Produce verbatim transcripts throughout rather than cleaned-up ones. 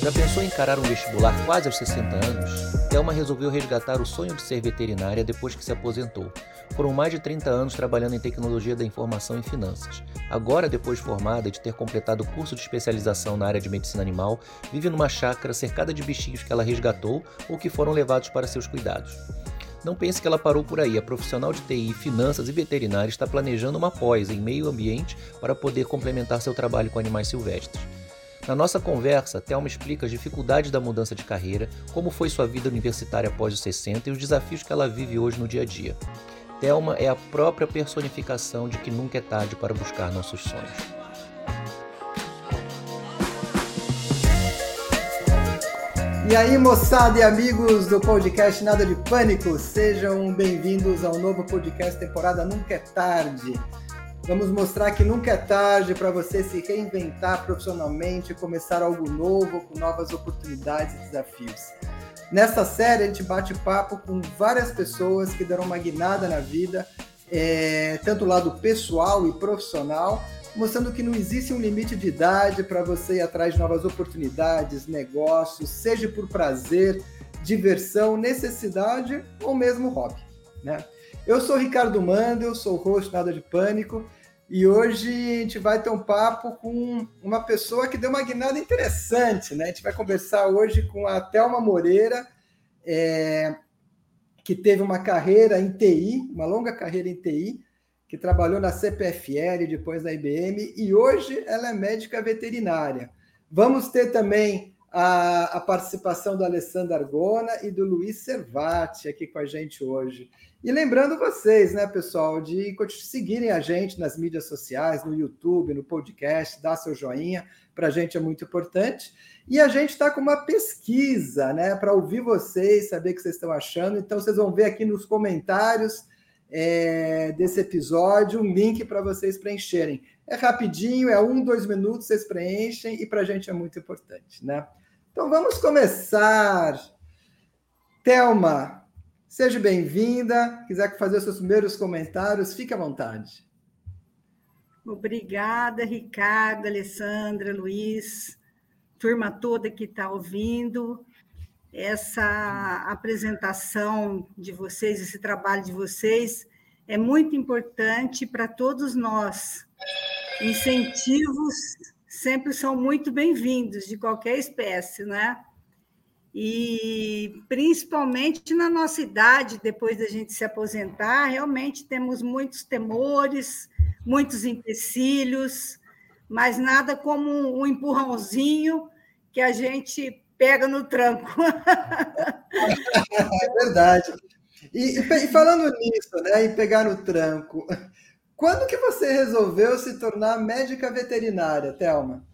Já pensou em encarar um vestibular quase aos sessenta anos? Thelma resolveu resgatar o sonho de ser veterinária depois que se aposentou. Foram mais de trinta anos trabalhando em tecnologia da informação e finanças. Agora, depois de formada e de ter completado o curso de especialização na área de medicina animal, vive numa chácara cercada de bichinhos que ela resgatou ou que foram levados para seus cuidados. Não pense que ela parou por aí. A profissional de T I, finanças e veterinária está planejando uma pós em meio ambiente para poder complementar seu trabalho com animais silvestres. Na nossa conversa, Thelma explica as dificuldades da mudança de carreira, como foi sua vida universitária após os sessenta e os desafios que ela vive hoje no dia a dia. Thelma é a própria personificação de que nunca é tarde para buscar nossos sonhos. E aí, moçada e amigos do podcast Nada de Pânico, sejam bem-vindos ao novo podcast temporada Nunca é Tarde. Vamos mostrar que nunca é tarde para você se reinventar profissionalmente, começar algo novo, com novas oportunidades e desafios. Nessa série, a gente bate papo com várias pessoas que deram uma guinada na vida, é, tanto o lado pessoal e profissional, mostrando que não existe um limite de idade para você ir atrás de novas oportunidades, negócios, seja por prazer, diversão, necessidade ou mesmo hobby, né? Eu sou o Ricardo Mandel, sou o host Nada de Pânico, e hoje a gente vai ter um papo com uma pessoa que deu uma guinada interessante, né? A gente vai conversar hoje com a Thelma Moreira, é, que teve uma carreira em T I, uma longa carreira em T I, que trabalhou na C P F L, depois na I B M, e hoje ela é médica veterinária. Vamos ter também a, a participação do Alessandro Argona e do Luiz Servati aqui com a gente hoje. E lembrando vocês, né, pessoal, de seguirem a gente nas mídias sociais, no YouTube, no podcast, dar seu joinha, para a gente é muito importante. E a gente está com uma pesquisa, né, para ouvir vocês, saber o que vocês estão achando. Então, vocês vão ver aqui nos comentários é, desse episódio um link para vocês preencherem. É rapidinho, é um, dois minutos, vocês preenchem e para a gente é muito importante, né? Então, vamos começar. Thelma, seja bem-vinda. Quiser fazer os seus primeiros comentários, fique à vontade. Obrigada, Ricardo, Alessandra, Luiz, turma toda que está ouvindo. Essa apresentação de vocês, esse trabalho de vocês, é muito importante para todos nós. Incentivos sempre são muito bem-vindos, de qualquer espécie, né? E, principalmente na nossa idade, depois da gente se aposentar, realmente temos muitos temores, muitos empecilhos, mas nada como um empurrãozinho que a gente pega no tranco. É verdade. E, e falando nisso, né, em pegar no tranco, quando que você resolveu se tornar médica veterinária, Thelma?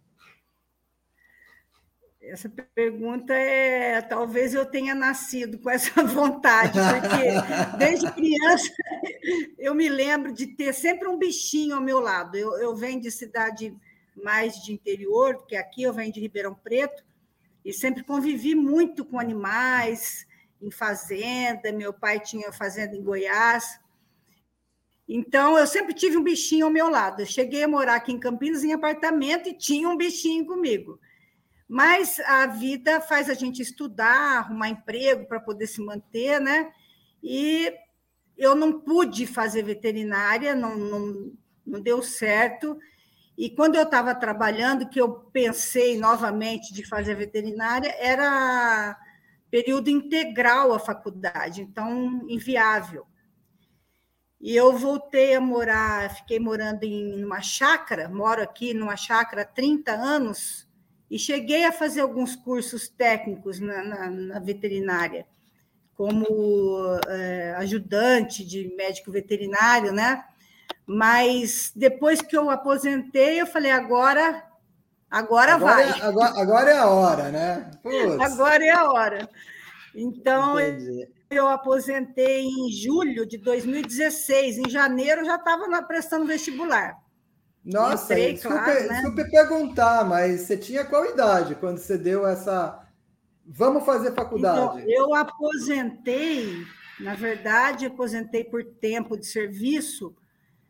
Essa pergunta é... Talvez eu tenha nascido com essa vontade, porque desde criança eu me lembro de ter sempre um bichinho ao meu lado. Eu, eu venho de cidade mais de interior, porque aqui eu venho de Ribeirão Preto, e sempre convivi muito com animais, em fazenda. Meu pai tinha fazenda em Goiás. Então, eu sempre tive um bichinho ao meu lado. Eu cheguei a morar aqui em Campinas, em apartamento, e tinha um bichinho comigo. Mas a vida faz a gente estudar, arrumar emprego para poder se manter, né? E eu não pude fazer veterinária, não, não, não deu certo. E quando eu estava trabalhando, que eu pensei novamente de fazer veterinária, era período integral a faculdade, então inviável. E eu voltei a morar, fiquei morando em uma chácara, moro aqui numa chácara há trinta anos, e cheguei a fazer alguns cursos técnicos na, na, na veterinária, como é, ajudante de médico veterinário, né? Mas depois que eu aposentei, eu falei, agora, agora, agora vai. É, agora, agora é a hora, né? Putz. Agora é a hora. Então, Entendi. Eu aposentei em julho de dois mil e dezesseis. Em janeiro, eu já estava prestando vestibular. Nossa, Entrei, desculpa, claro, né? desculpa perguntar, mas você tinha qual idade quando você deu essa... Vamos fazer faculdade. Então, eu aposentei, na verdade, aposentei por tempo de serviço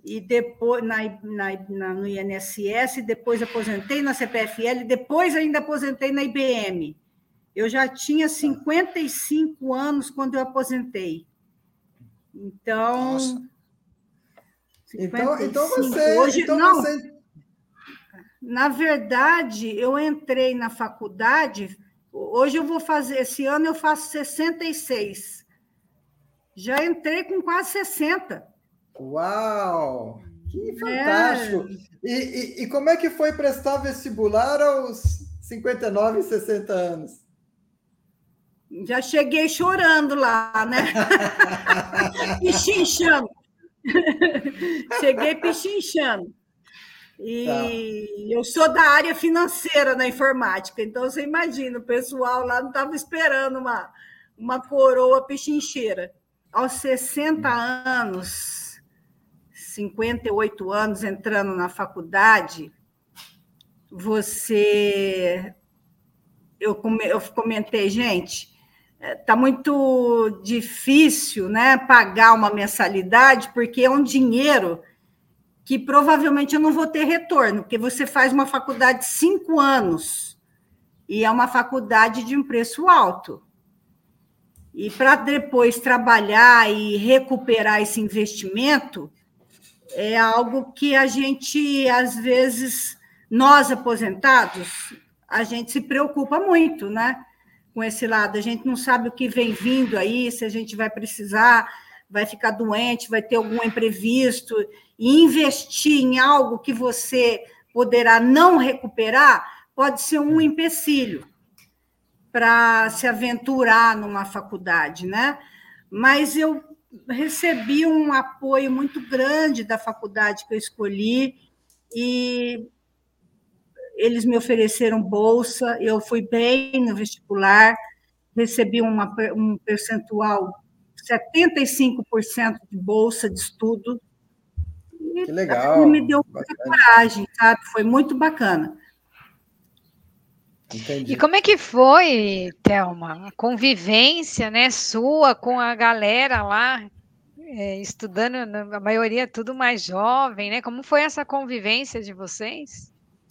e depois na, na, na, no I N S S, depois aposentei na C P F L, depois ainda aposentei na I B M. Eu já tinha cinquenta e cinco anos quando eu aposentei. Então... Nossa. Então, então você... Hoje, então não, você... Na verdade, eu entrei na faculdade, hoje eu vou fazer, esse ano eu faço sessenta e seis. Já entrei com quase sessenta. Uau! Que fantástico! É. E, e, e como é que foi prestar vestibular aos cinquenta e nove, sessenta anos? Já cheguei chorando lá, né? Pichinchando. Cheguei pichinchando. E tá. Eu sou da área financeira na informática, então você imagina, o pessoal lá não estava esperando uma, uma coroa pichincheira. Aos sessenta anos, cinquenta e oito anos, entrando na faculdade, você... Eu comentei, gente, está muito difícil, né, pagar uma mensalidade, porque é um dinheiro que provavelmente eu não vou ter retorno, porque você faz uma faculdade de cinco anos e é uma faculdade de um preço alto. E para depois trabalhar e recuperar esse investimento, é algo que a gente, às vezes, nós aposentados, a gente se preocupa muito, né? Com esse lado, a gente não sabe o que vem vindo aí, se a gente vai precisar, vai ficar doente, vai ter algum imprevisto, e investir em algo que você poderá não recuperar pode ser um empecilho para se aventurar numa faculdade, né? Mas eu recebi um apoio muito grande da faculdade que eu escolhi e eles me ofereceram bolsa, eu fui bem no vestibular, recebi uma, um percentual, setenta e cinco por cento de bolsa de estudo. Que legal. Me deu muita coragem, sabe? Foi muito bacana. Entendi. E como é que foi, Thelma, a convivência, né, sua com a galera lá, é, estudando, a maioria tudo mais jovem, né? Como foi essa convivência de vocês?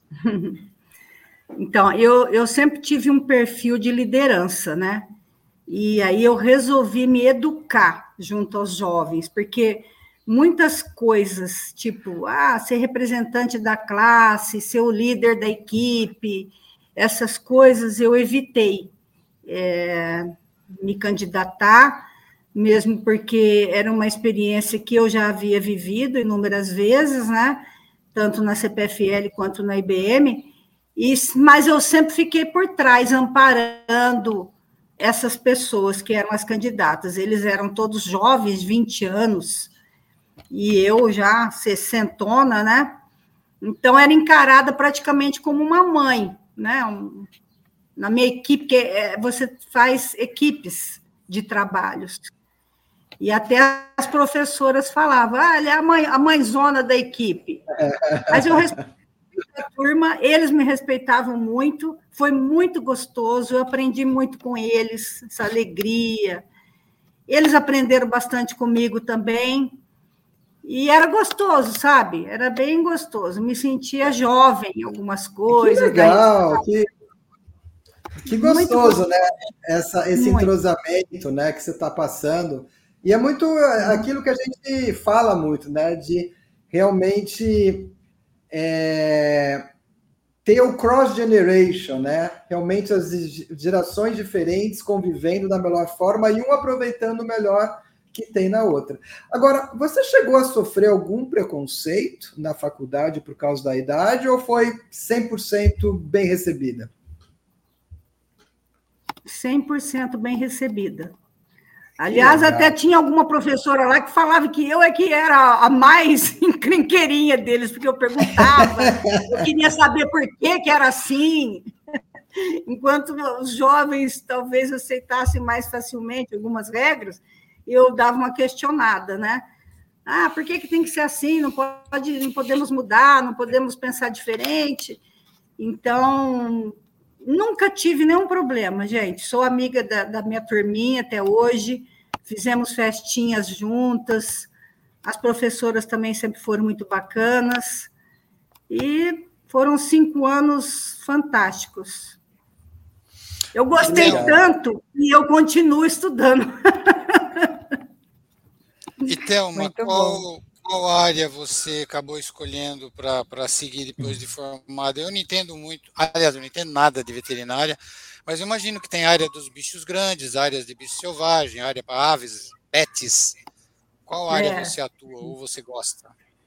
Então, eu, eu sempre tive um perfil de liderança, né? E aí eu resolvi me educar junto aos jovens, porque muitas coisas, tipo, ah, ser representante da classe, ser o líder da equipe, essas coisas eu evitei é, me candidatar, mesmo porque era uma experiência que eu já havia vivido inúmeras vezes, né? Tanto na C P F L quanto na I B M, e, mas eu sempre fiquei por trás, amparando essas pessoas que eram as candidatas. Eles eram todos jovens, vinte anos, e eu já sessentona, né? Então, era encarada praticamente como uma mãe, né? Um, na minha equipe, que é, você faz equipes de trabalhos. E até as professoras falavam, ah, ela é a, mãe, a mãezona da equipe. Mas eu respeitava a turma, eles me respeitavam muito, foi muito gostoso, eu aprendi muito com eles, essa alegria. Eles aprenderam bastante comigo também, e era gostoso, sabe? Era bem gostoso, me sentia jovem em algumas coisas. Que legal, que, que gostoso, né? Essa, esse muito. entrosamento, né, que você está passando. E é muito aquilo que a gente fala muito, né? De realmente é, ter o cross-generation, né? Realmente as gerações diferentes convivendo da melhor forma e um aproveitando o melhor que tem na outra. Agora, você chegou a sofrer algum preconceito na faculdade por causa da idade ou foi cem por cento bem recebida? cem por cento bem recebida. Aliás, até tinha alguma professora lá que falava que eu é que era a mais encrenqueirinha deles, porque eu perguntava, eu queria saber por que, que era assim, enquanto os jovens talvez aceitassem mais facilmente algumas regras, eu dava uma questionada, né? Ah, por que, que tem que ser assim? Não pode, não podemos mudar, não podemos pensar diferente. Então, nunca tive nenhum problema, gente. Sou amiga da, da minha turminha até hoje, fizemos festinhas juntas, as professoras também sempre foram muito bacanas, e foram cinco anos fantásticos. Eu gostei Legal. tanto e eu continuo estudando. E, Thelma, qual, qual área você acabou escolhendo para seguir depois de formada? Eu não entendo muito, aliás, eu não entendo nada de veterinária, mas eu imagino que tem área dos bichos grandes, áreas de bicho selvagem, área para aves, pets. Qual área é. você atua ou você gosta?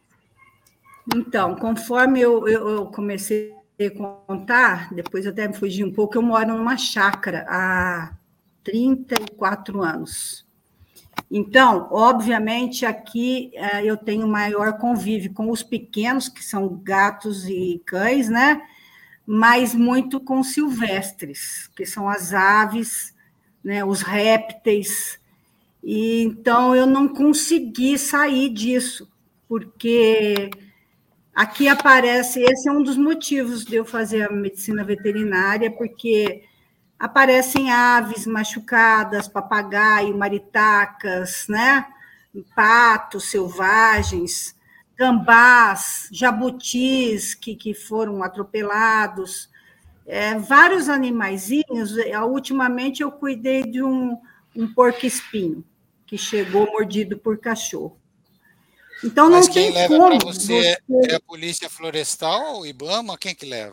Então, conforme eu, eu, eu comecei a contar, depois eu até me fugi um pouco, eu moro numa chácara há trinta e quatro anos. Então, obviamente, aqui eu tenho maior convívio com os pequenos, que são gatos e cães, né? Mas muito com silvestres, que são as aves, né? Os répteis. E, então, eu não consegui sair disso, porque aqui aparece, esse é um dos motivos de eu fazer a medicina veterinária, porque aparecem aves machucadas, papagaio, maritacas, né? Patos selvagens, gambás, jabutis que, que foram atropelados, é, vários animaizinhos. Ultimamente eu cuidei de um, um porco-espinho que chegou mordido por cachorro. Então Mas não quem tem leva como para você, você... é a Polícia Florestal ou o IBAMA? Quem que leva?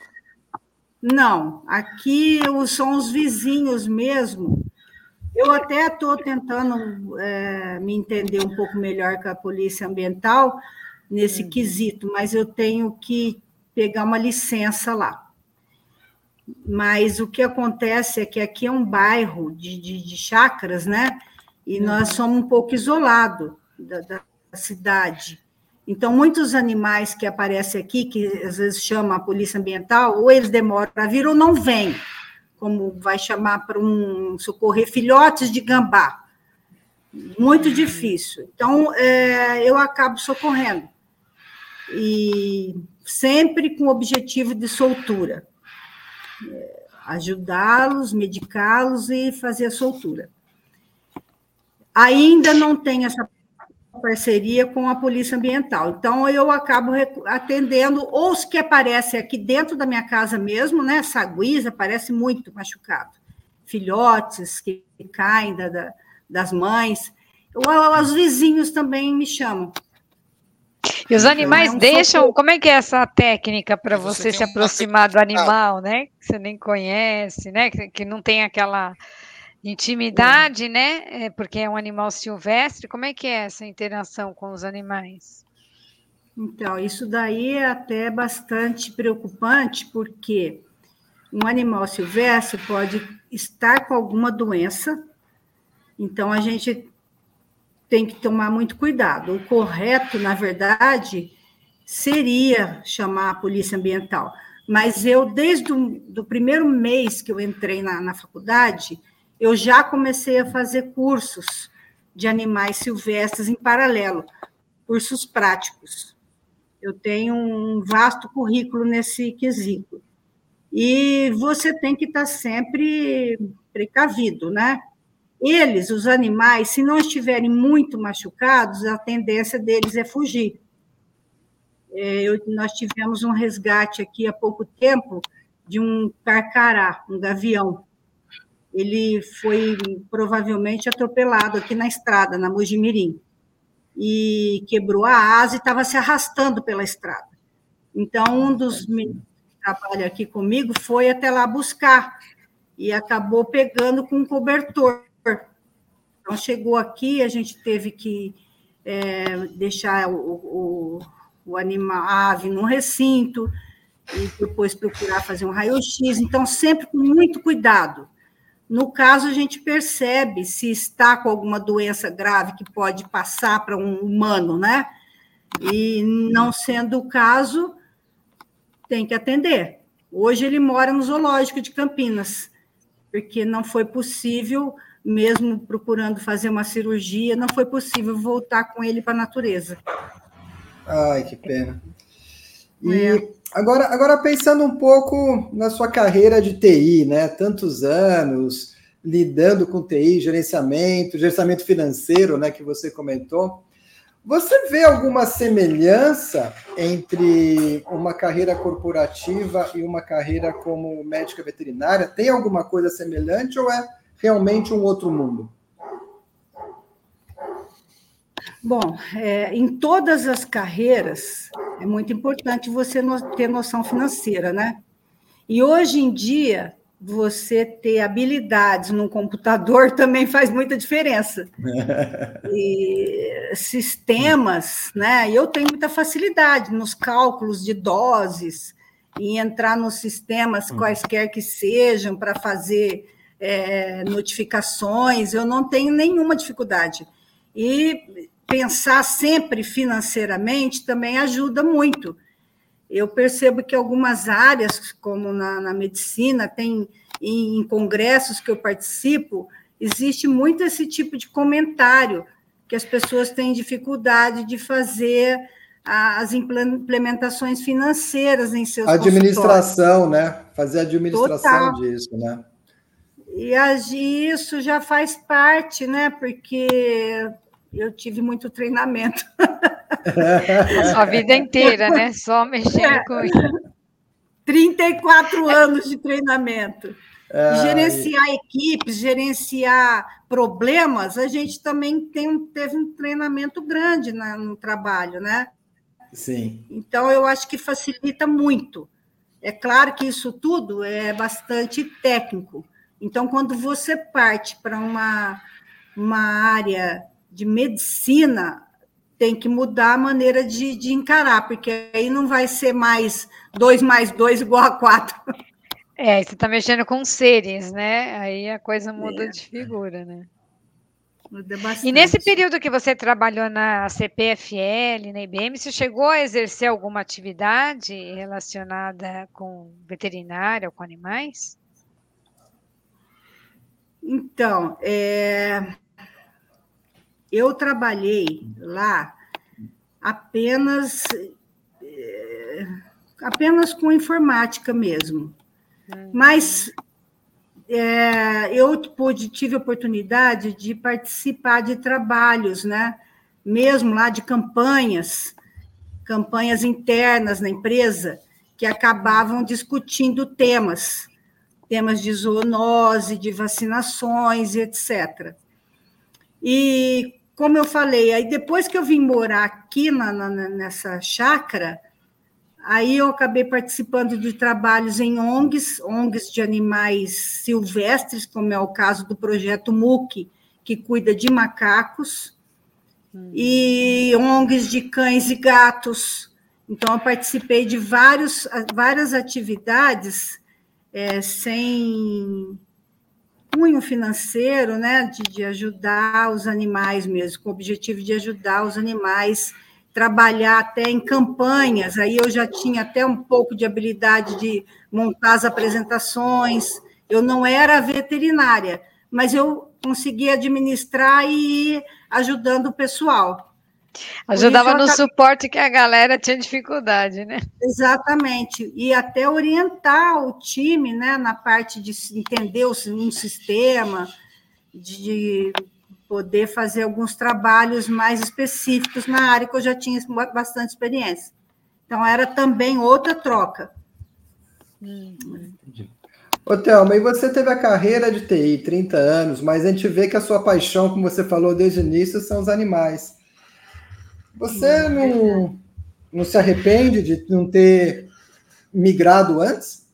Não, aqui são os vizinhos mesmo. Eu até estou tentando é, me entender um pouco melhor com a Polícia Ambiental nesse uhum. quesito, mas eu tenho que pegar uma licença lá. Mas o que acontece é que aqui é um bairro de, de, de chácaras, né? E uhum. nós somos um pouco isolados da, da cidade. Então, muitos animais que aparecem aqui, que às vezes chama a polícia ambiental, ou eles demoram para vir ou não vêm, como vai chamar para um socorrer filhotes de gambá. Muito uhum. difícil. Então, é, eu acabo socorrendo. E sempre com o objetivo de soltura. É, ajudá-los, medicá-los e fazer a soltura. Ainda não tem essa parceria com a Polícia Ambiental. Então, eu acabo atendendo ou os que aparecem aqui dentro da minha casa mesmo, né? Saguis aparece muito machucado. Filhotes que caem da, da, das mães. Os vizinhos também me chamam. E os animais então, é um deixam... Socorro. Como é que é essa técnica para você, você se aproximar uma... do animal, né? Que você nem conhece, né? Que, que não tem aquela... intimidade, é. né? É porque é um animal silvestre. Como é que é essa interação com os animais? Então, isso daí é até bastante preocupante, porque um animal silvestre pode estar com alguma doença, então a gente tem que tomar muito cuidado. O correto, na verdade, seria chamar a Polícia Ambiental, mas eu, desde o do primeiro mês que eu entrei na, na faculdade, eu já comecei a fazer cursos de animais silvestres em paralelo, cursos práticos. Eu tenho um vasto currículo nesse quesito. E você tem que estar sempre precavido, né? Eles, os animais, se não estiverem muito machucados, a tendência deles é fugir. Eu, nós tivemos um resgate aqui há pouco tempo de um carcará, um gavião. Ele foi provavelmente atropelado aqui na estrada, na Mojimirim, e quebrou a asa e estava se arrastando pela estrada. Então, um dos meninos que trabalha aqui comigo foi até lá buscar, e acabou pegando com um cobertor. Então, chegou aqui, a gente teve que é, deixar o, o, o animal, a ave no recinto, e depois procurar fazer um raio-x. Então, sempre com muito cuidado. No caso, a gente percebe se está com alguma doença grave que pode passar para um humano, né? E não sendo o caso, tem que atender. Hoje ele mora no zoológico de Campinas, porque não foi possível, mesmo procurando fazer uma cirurgia, não foi possível voltar com ele para a natureza. Ai, que pena. E é. agora, agora pensando um pouco na sua carreira de T I, né? Tantos anos lidando com T I, gerenciamento, gerenciamento financeiro, né? Que você comentou. Você vê alguma semelhança entre uma carreira corporativa e uma carreira como médica veterinária? Tem alguma coisa semelhante ou é realmente um outro mundo? Bom, é, em todas as carreiras, é muito importante você ter noção financeira, né? E hoje em dia, você ter habilidades num computador também faz muita diferença. E sistemas, né? Eu tenho muita facilidade nos cálculos de doses, em entrar nos sistemas quaisquer que sejam para fazer é, notificações, eu não tenho nenhuma dificuldade. E pensar sempre financeiramente também ajuda muito. Eu percebo que algumas áreas, como na, na medicina, tem em, em congressos que eu participo, existe muito esse tipo de comentário, que as pessoas têm dificuldade de fazer as implementações financeiras em seus administração, né? Fazer a administração Total. disso, né? E isso já faz parte, né? Porque eu tive muito treinamento. A sua vida inteira, né? Só mexendo é. com isso. trinta e quatro anos de treinamento. É. Gerenciar equipes, gerenciar problemas, a gente também tem, teve um treinamento grande na, no trabalho, né? Sim. Então, eu acho que facilita muito. É claro que isso tudo é bastante técnico. Então, quando você parte para uma, uma área de medicina, tem que mudar a maneira de, de encarar, porque aí não vai ser mais dois mais dois igual a quatro. É, você está mexendo com seres, né? Aí a coisa muda é. de figura, né? Muda bastante. E nesse período que você trabalhou na C P F L, na I B M, você chegou a exercer alguma atividade relacionada com veterinária ou com animais? Então, é... eu trabalhei lá apenas, é... apenas com informática mesmo. Hum. Mas é... eu pude, tive a oportunidade de participar de trabalhos, né? Mesmo lá de campanhas, campanhas internas na empresa, que acabavam discutindo temas, temas de zoonose, de vacinações, etcétera. E, como eu falei, aí depois que eu vim morar aqui na, na, nessa chácara, aí eu acabei participando de trabalhos em O N Gs, O N Gs de animais silvestres, como é o caso do projeto M U C, que cuida de macacos, hum. e O N Gs de cães e gatos. Então, eu participei de vários, várias atividades é, sem cunho financeiro, né, de, de ajudar os animais mesmo, com o objetivo de ajudar os animais, trabalhar até em campanhas, aí eu já tinha até um pouco de habilidade de montar as apresentações, eu não era veterinária, mas eu conseguia administrar e ir ajudando o pessoal. Ajudava no acabei... suporte que a galera tinha dificuldade, né? Exatamente, e até orientar o time, né, na parte de entender um sistema, de poder fazer alguns trabalhos mais específicos na área que eu já tinha bastante experiência. Então, era também outra troca. Hum. Ô, Thelma, e você teve a carreira de T I, trinta anos, mas a gente vê que a sua paixão, como você falou desde o início, são os animais. Você não, não se arrepende de não ter migrado antes?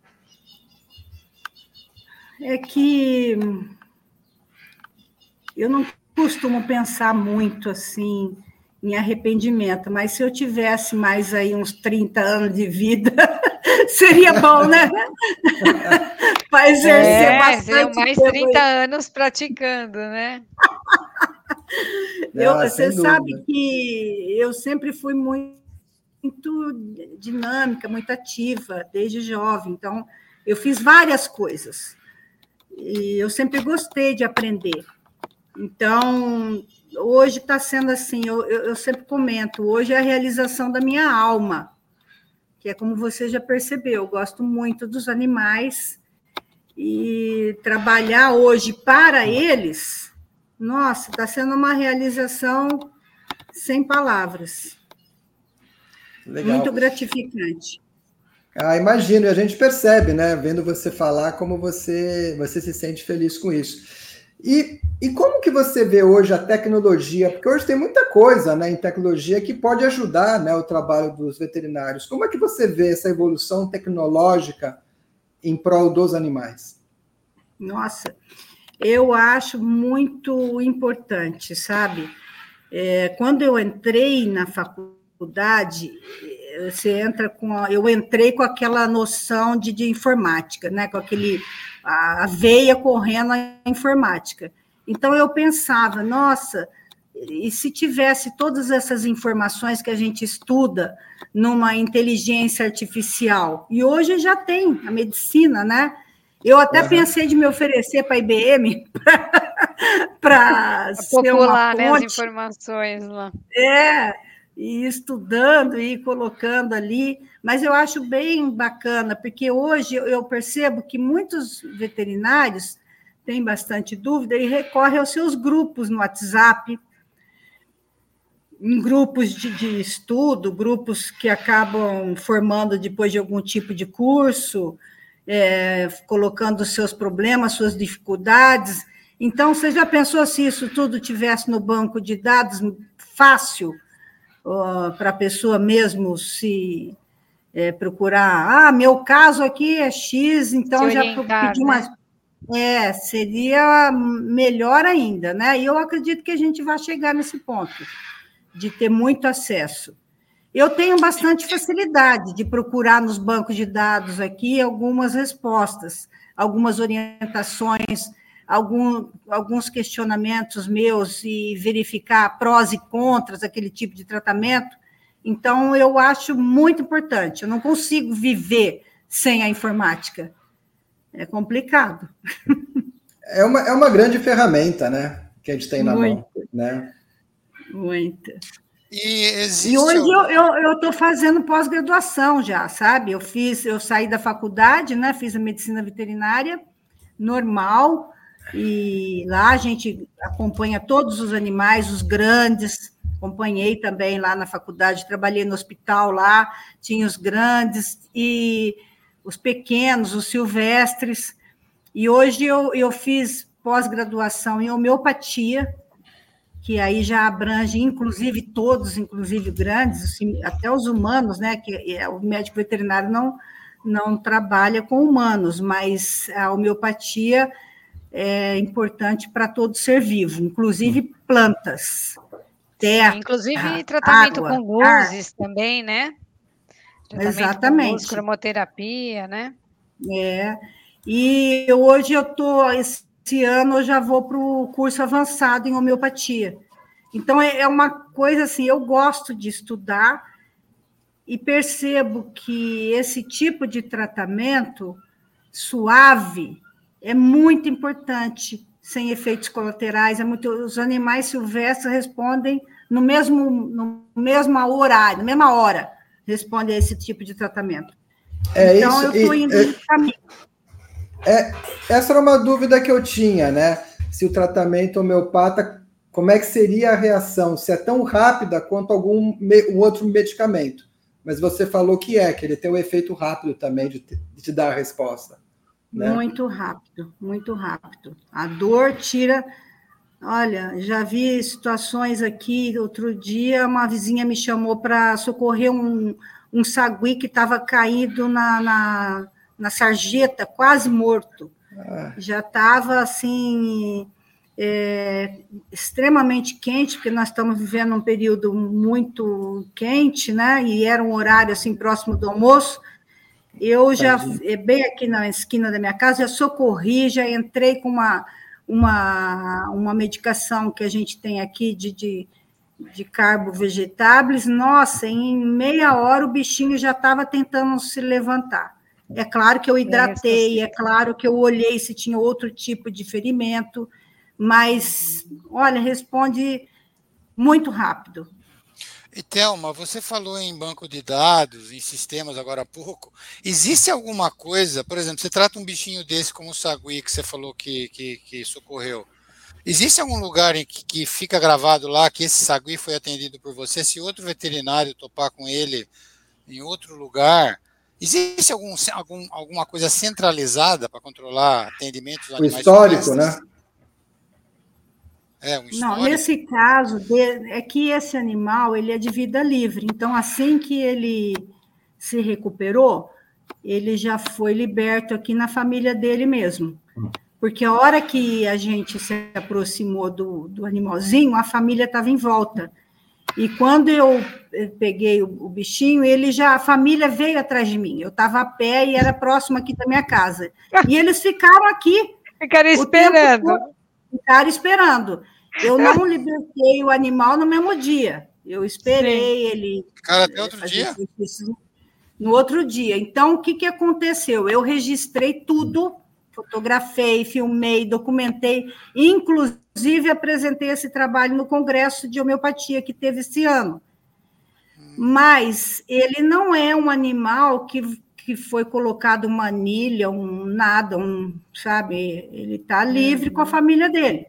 É que eu não costumo pensar muito assim em arrependimento, mas se eu tivesse mais aí uns trinta anos de vida, seria bom, né? Para exercer é, bastante. Seriam mais trinta anos praticando, né? Eu, ah, você sabe que eu sempre fui muito, muito dinâmica, muito ativa, desde jovem. Então, eu fiz várias coisas. E eu sempre gostei de aprender. Então, hoje está sendo assim, eu, eu, eu sempre comento, hoje é a realização da minha alma, que é como você já percebeu, eu gosto muito dos animais e trabalhar hoje para eles... Nossa, está sendo uma realização sem palavras. Legal. Muito gratificante. Ah, imagino, e a gente percebe, né, vendo você falar, como você, você se sente feliz com isso. E, e como que você vê hoje a tecnologia? Porque hoje tem muita coisa, né, em tecnologia que pode ajudar, né, o trabalho dos veterinários. Como é que você vê essa evolução tecnológica em prol dos animais? Nossa, eu acho muito importante, sabe? É, quando eu entrei na faculdade, você entra com a, eu entrei com aquela noção de, de informática, né? Com aquele a veia correndo a informática. Então eu pensava, nossa, e se tivesse todas essas informações que a gente estuda numa inteligência artificial? E hoje já tem a medicina, né? Eu até uhum. pensei de me oferecer para a I B M para ser uma ponte, né, as informações lá. É, e estudando e colocando ali, mas eu acho bem bacana, porque hoje eu percebo que muitos veterinários têm bastante dúvida e recorrem aos seus grupos no WhatsApp, em grupos de, de estudo, grupos que acabam formando depois de algum tipo de curso, é, colocando os seus problemas, suas dificuldades. Então, você já pensou se isso tudo tivesse no banco de dados fácil uh, para a pessoa mesmo se é, procurar? Ah, meu caso aqui é X, então já pedi uma... Né? É, seria melhor ainda, né? E eu acredito que a gente vai chegar nesse ponto de ter muito acesso. Eu tenho bastante facilidade de procurar nos bancos de dados aqui algumas respostas, algumas orientações, algum, alguns questionamentos meus e verificar prós e contras daquele tipo de tratamento. Então, eu acho muito importante. Eu não consigo viver sem a informática. É complicado. É uma, é uma grande ferramenta, né? Que a gente tem na muito. mão, né? Muito. E, existe e hoje algum... eu estou fazendo pós-graduação já, sabe? Eu fiz, eu saí da faculdade, né? Fiz a medicina veterinária normal, e lá a gente acompanha todos os animais, os grandes. Acompanhei também lá na faculdade, trabalhei no hospital lá, tinha os grandes e os pequenos, os silvestres. E hoje eu, eu fiz pós-graduação em homeopatia, que aí já abrange, inclusive, todos, inclusive grandes, assim, até os humanos, né? Que o médico veterinário não, não trabalha com humanos, mas a homeopatia é importante para todo ser vivo, inclusive plantas, terra, Sim, inclusive tratamento água, com luzes ar. também, né? Tratamento Exatamente. Com luz, cromoterapia, né? É, e hoje eu estou... Esse ano eu já vou para o curso avançado em homeopatia. Então, é uma coisa assim, eu gosto de estudar e percebo que esse tipo de tratamento suave é muito importante, sem efeitos colaterais. É muito, os animais silvestres respondem no mesmo, no mesmo horário, na mesma hora, respondem a esse tipo de tratamento. É então, isso, eu estou indo e, no caminho. É, essa era uma dúvida que eu tinha, né? Se o tratamento homeopata, como é que seria a reação? Se é tão rápida quanto algum um outro medicamento. Mas você falou que é, que ele tem um efeito rápido também de te, de te dar a resposta. Né? Muito rápido, muito rápido. A dor tira... Olha, já vi situações aqui, outro dia uma vizinha me chamou para socorrer um, um sagui que estava caído na... na na sarjeta, quase morto. Ah. Já estava, assim, é, extremamente quente, porque nós estamos vivendo um período muito quente, né? E era um horário, assim, próximo do almoço. Eu já, é, bem aqui na esquina da minha casa, já socorri, já entrei com uma, uma, uma medicação que a gente tem aqui de, de, de carbo vegetáveis. Nossa, em meia hora o bichinho já estava tentando se levantar. É claro que eu hidratei, é claro que eu olhei se tinha outro tipo de ferimento, mas, olha, responde muito rápido. E, Thelma, você falou em banco de dados, em sistemas agora há pouco. Existe alguma coisa, por exemplo, você trata um bichinho desse como o sagui, que você falou que, que, que socorreu. Existe algum lugar em que, que fica gravado lá que esse sagui foi atendido por você? Se outro veterinário topar com ele em outro lugar, existe algum, algum, alguma coisa centralizada para controlar atendimento dos O animais histórico, silvestres? né? É, um Não, histórico? nesse caso, de- é que esse animal ele é de vida livre. Então, assim que ele se recuperou, ele já foi liberto aqui na família dele mesmo. Porque a hora que a gente se aproximou do, do animalzinho, a família estava em volta. E quando eu peguei o, o bichinho, ele já, a família veio atrás de mim. Eu estava a pé e era próximo aqui da minha casa. E eles ficaram aqui. Ficaram o tempo esperando. todo, ficaram esperando. Eu não libertei o animal no mesmo dia. Eu esperei Sim. ele Cara, até outro fazer dia? exercício no outro dia. Então, o que, que aconteceu? Eu registrei tudo, fotografei, filmei, documentei, inclusive apresentei esse trabalho no Congresso de Homeopatia que teve esse ano. Mas ele não é um animal que, que foi colocado uma anilha, um nada, um, sabe? Ele está livre uhum. com a família dele.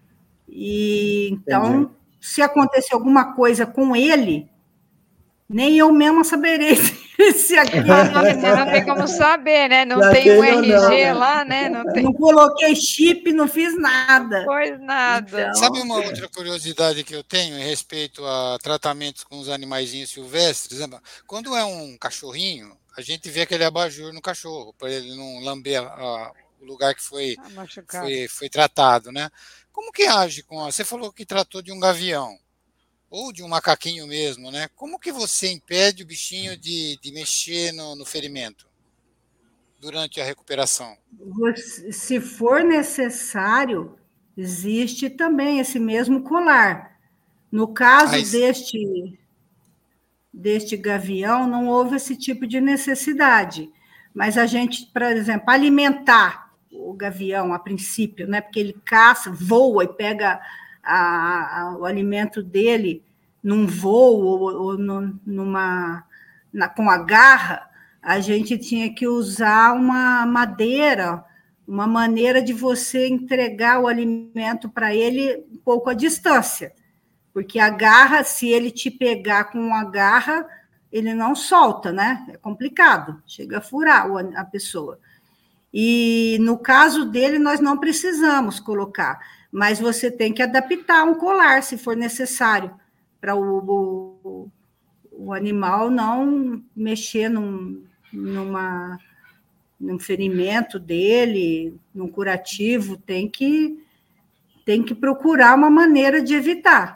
E então, Entendi. Se acontecer alguma coisa com ele, nem eu mesma saberei se aqui. Não tem como saber, né? Não Já tem um tem R G não, né? lá, né? Não, tem... não coloquei chip, não fiz nada. Pois nada. Então... Sabe uma outra curiosidade que eu tenho em respeito a tratamentos com os animaizinhos silvestres? Quando é um cachorrinho, a gente vê aquele abajur no cachorro, para ele não lamber a, a, o lugar que foi, foi, foi tratado, né? Como que age com a... Você falou que tratou de um gavião, ou de um macaquinho mesmo, né? Como que você impede o bichinho de, de mexer no, no ferimento durante a recuperação? Se for necessário, existe também esse mesmo colar. No caso Ai, deste, deste gavião, não houve esse tipo de necessidade. Mas a gente, por exemplo, alimentar o gavião a princípio, né? Porque ele caça, voa e pega a, a, o alimento dele num voo ou, ou no, numa, na, com a garra, a gente tinha que usar uma madeira, uma maneira de você entregar o alimento para ele um pouco à distância. Porque a garra, se ele te pegar com a garra, ele não solta, né? É complicado, chega a furar a pessoa. E no caso dele, nós não precisamos colocar, mas você tem que adaptar um colar, se for necessário, para o, o, o animal não mexer num, numa, num ferimento dele, num curativo, tem que, tem que procurar uma maneira de evitar.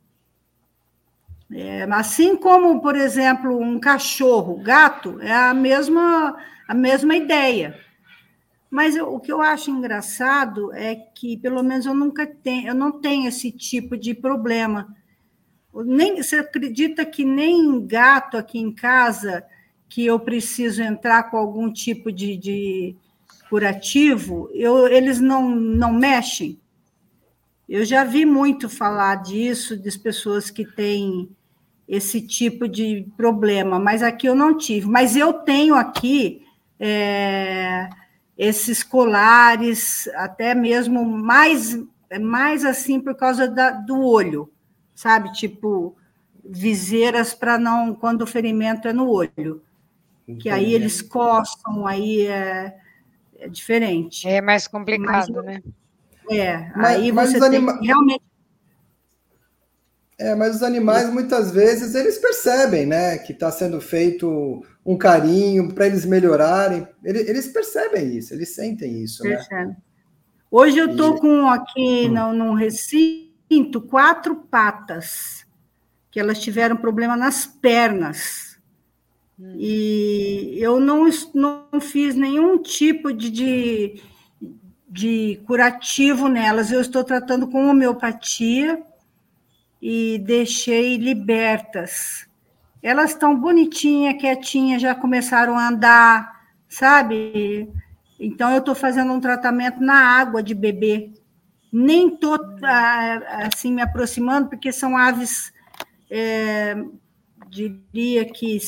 É, assim como, por exemplo, um cachorro, gato, é a mesma, a mesma ideia. Mas eu, o que eu acho engraçado é que, pelo menos, eu nunca tenho, eu não tenho esse tipo de problema. Nem, você acredita que nem gato aqui em casa, que eu preciso entrar com algum tipo de, de curativo, eu, eles não, não mexem? Eu já vi muito falar disso, das pessoas que têm esse tipo de problema, mas aqui eu não tive. Mas eu tenho aqui é, esses colares, até mesmo mais, mais assim por causa da, do olho, sabe? Tipo, viseiras para não, quando o ferimento é no olho. Entendi. Que aí eles coçam, aí é, é diferente. É mais complicado, mas, né? É, mas, aí mas você tem anima... que realmente... É, mas os animais, muitas vezes, eles percebem, né, que está sendo feito um carinho para eles melhorarem. Eles, eles percebem isso, eles sentem isso, Percebe. né? Hoje eu estou e... com aqui hum. no, no recinto quatro patas, que elas tiveram problema nas pernas. Hum. E eu não, não fiz nenhum tipo de, de, de curativo nelas. Eu estou tratando com homeopatia e deixei libertas. Elas estão bonitinhas, quietinhas, já começaram a andar, sabe? Então, eu estou fazendo um tratamento na água de bebê. Nem estou, assim, me aproximando, porque são aves, é, diria que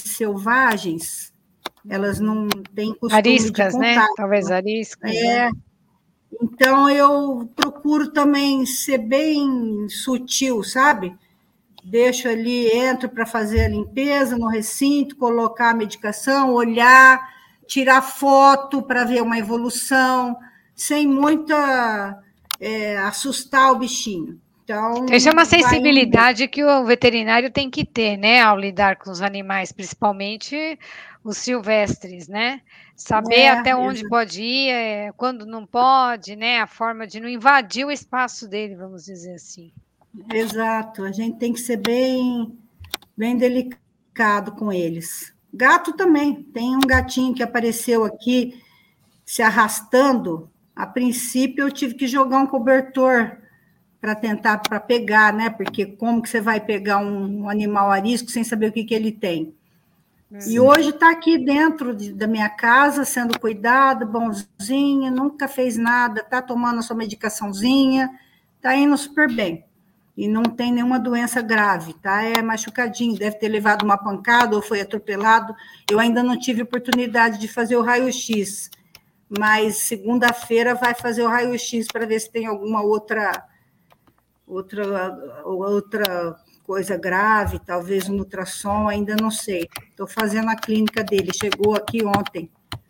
selvagens, elas não têm costume ariscas, de contato. Né? Talvez ariscas. É, né? Então, eu procuro também ser bem sutil, sabe? Deixo ali, entro para fazer a limpeza no recinto, colocar a medicação, olhar, tirar foto para ver uma evolução, sem muita é, assustar o bichinho. Então, Isso é uma sensibilidade que o veterinário tem que ter, né, ao lidar com os animais, principalmente os silvestres, né? Saber é, até onde exatamente. Pode ir, é, quando não pode, né? A forma de não invadir o espaço dele, vamos dizer assim. Exato, a gente tem que ser bem, bem delicado com eles. Gato também, tem um gatinho que apareceu aqui se arrastando. A princípio, eu tive que jogar um cobertor para tentar para pegar, né? Porque como que você vai pegar um, um animal arisco sem saber o que, que ele tem? Sim. E hoje está aqui dentro de, da minha casa, sendo cuidado, bonzinho, nunca fez nada, está tomando a sua medicaçãozinha, está indo super bem. E não tem nenhuma doença grave, tá? É machucadinho, deve ter levado uma pancada ou foi atropelado. Eu ainda não tive oportunidade de fazer o raio-x, mas segunda-feira vai fazer o raio-x para ver se tem alguma outra, outra, outra coisa grave, talvez um ultrassom, ainda não sei. Estou fazendo a clínica dele, chegou aqui ontem.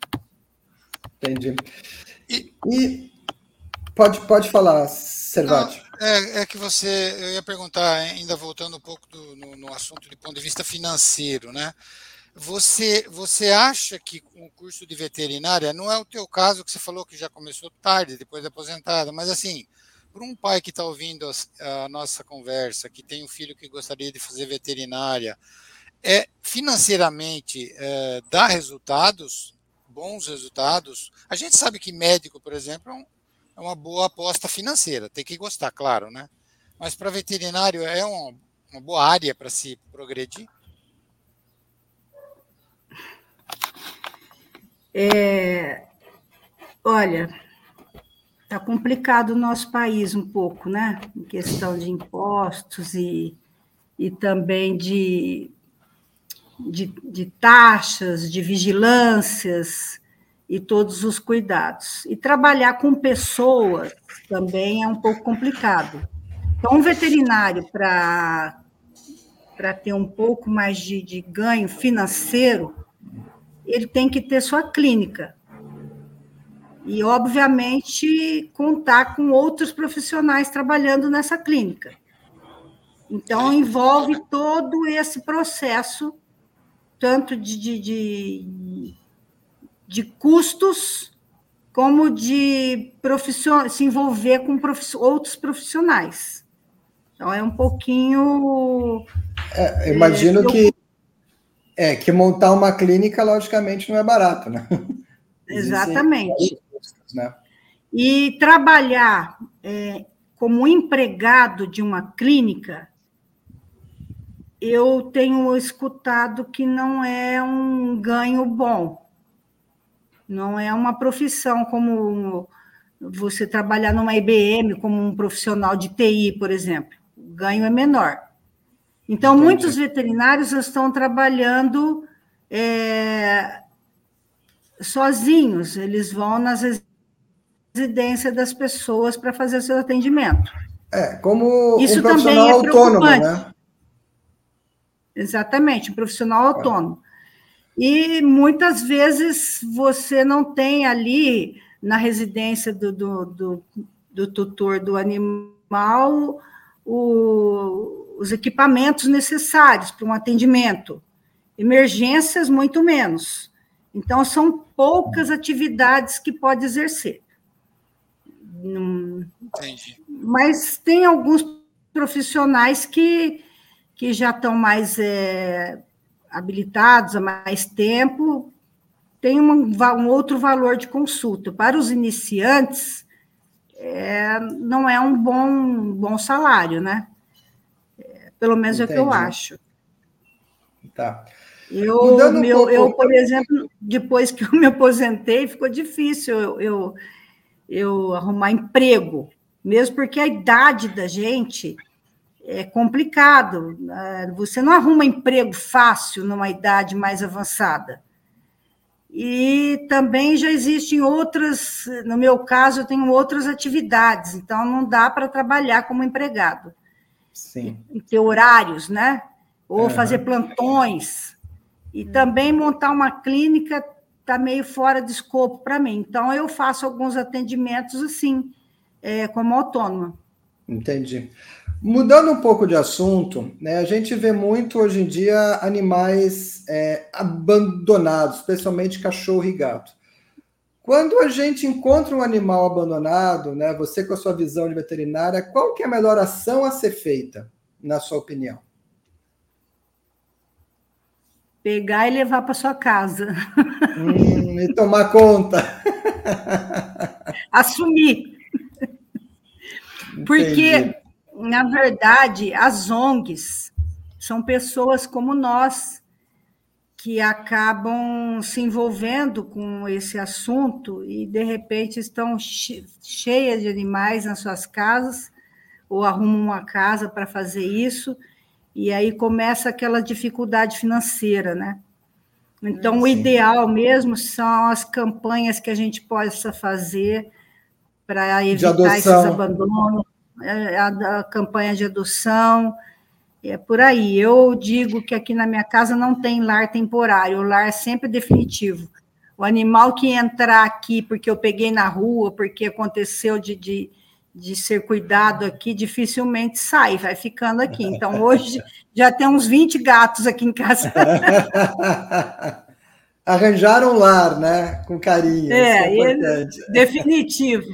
Entendi. E, e pode, pode falar, Servati. É, é que você, eu ia perguntar, ainda voltando um pouco do, no, no assunto do ponto de vista financeiro, né? Você, você acha que o curso de veterinária, não é o teu caso que você falou que já começou tarde, depois de aposentada, mas assim, para um pai que está ouvindo a, a nossa conversa, que tem um filho que gostaria de fazer veterinária, é, financeiramente é, dá resultados, bons resultados? A gente sabe que médico, por exemplo, é um É uma boa aposta financeira, tem que gostar, claro, né? Mas para veterinário é uma, uma boa área para se progredir? É, olha, está complicado o nosso país um pouco, né? Em questão de impostos e, e também de, de, de taxas, de vigilâncias e todos os cuidados. E trabalhar com pessoas também é um pouco complicado. Então, um veterinário, para para ter um pouco mais de, de ganho financeiro, ele tem que ter sua clínica. E, obviamente, contar com outros profissionais trabalhando nessa clínica. Então, envolve todo esse processo, tanto de, de, de de custos, como de profission... se envolver com profiss... outros profissionais. Então, é um pouquinho... É, eu imagino é, que, eu... é, que montar uma clínica, logicamente, não é barato, né? Exatamente. Custos, né? E trabalhar é, como empregado de uma clínica, eu tenho escutado que não é um ganho bom. Não é uma profissão como você trabalhar numa I B M, como um profissional de T I, por exemplo. O ganho é menor. Então, Entendi. Muitos veterinários estão trabalhando é, sozinhos. Eles vão nas residências das pessoas para fazer seu atendimento. É, como Isso um profissional também é autônomo, né? Exatamente, um profissional autônomo. E muitas vezes você não tem ali na residência do, do, do, do tutor do animal o, os equipamentos necessários para um atendimento. Emergências, muito menos. Então, são poucas atividades que pode exercer. Entendi. Mas tem alguns profissionais que, que já estão mais... É, habilitados há mais tempo, tem um, um outro valor de consulta. Para os iniciantes, é, não é um bom, bom salário, né? É, pelo menos Entendi. É o que eu acho. Tá. Eu, um meu, pouco... eu, por exemplo, depois que eu me aposentei, ficou difícil eu, eu, eu arrumar emprego, mesmo porque a idade da gente... é complicado, você não arruma emprego fácil numa idade mais avançada. E também já existem outras, no meu caso, eu tenho outras atividades, então não dá para trabalhar como empregado. Sim. E ter horários, né? Ou uhum. fazer plantões. E também montar uma clínica está meio fora de escopo para mim. Então, eu faço alguns atendimentos assim, é, como autônoma. Entendi. Mudando um pouco de assunto, né, a gente vê muito hoje em dia animais é, abandonados, especialmente cachorro e gato. Quando a gente encontra um animal abandonado, né, você com a sua visão de veterinária, qual que é a melhor ação a ser feita, na sua opinião? Pegar e levar para sua casa. Hum, e tomar conta. Assumir. Porque, Entendi. Na verdade, as O N Gs são pessoas como nós que acabam se envolvendo com esse assunto e, de repente, estão cheias de animais nas suas casas ou arrumam uma casa para fazer isso e aí começa aquela dificuldade financeira, né? Então, Sim. o ideal mesmo são as campanhas que a gente possa fazer para evitar esses abandonos, a, a campanha de adoção, é por aí. Eu digo que aqui na minha casa não tem lar temporário, o lar é sempre definitivo. O animal que entrar aqui porque eu peguei na rua, porque aconteceu de, de, de ser cuidado aqui, dificilmente sai, vai ficando aqui. Então, hoje já tem uns vinte gatos aqui em casa. Arranjaram um lar, né? Com carinho, é, isso é importante. Ele, definitivo.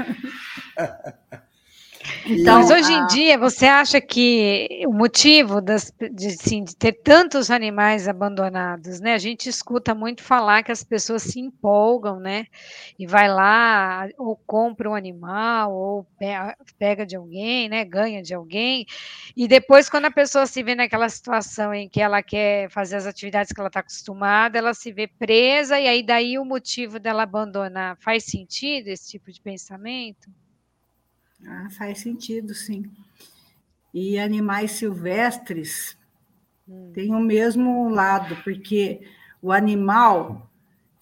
Então, Mas hoje em a... dia, você acha que o motivo das, de, assim, de ter tantos animais abandonados, né? A gente escuta muito falar que as pessoas se empolgam, né? E vai lá, ou compra um animal, ou pega de alguém, né? Ganha de alguém. E depois, quando a pessoa se vê naquela situação em que ela quer fazer as atividades que ela está acostumada, ela se vê presa, e aí daí o motivo dela abandonar. Faz sentido esse tipo de pensamento? Ah, faz sentido, sim. E animais silvestres hum. têm o mesmo lado, porque o animal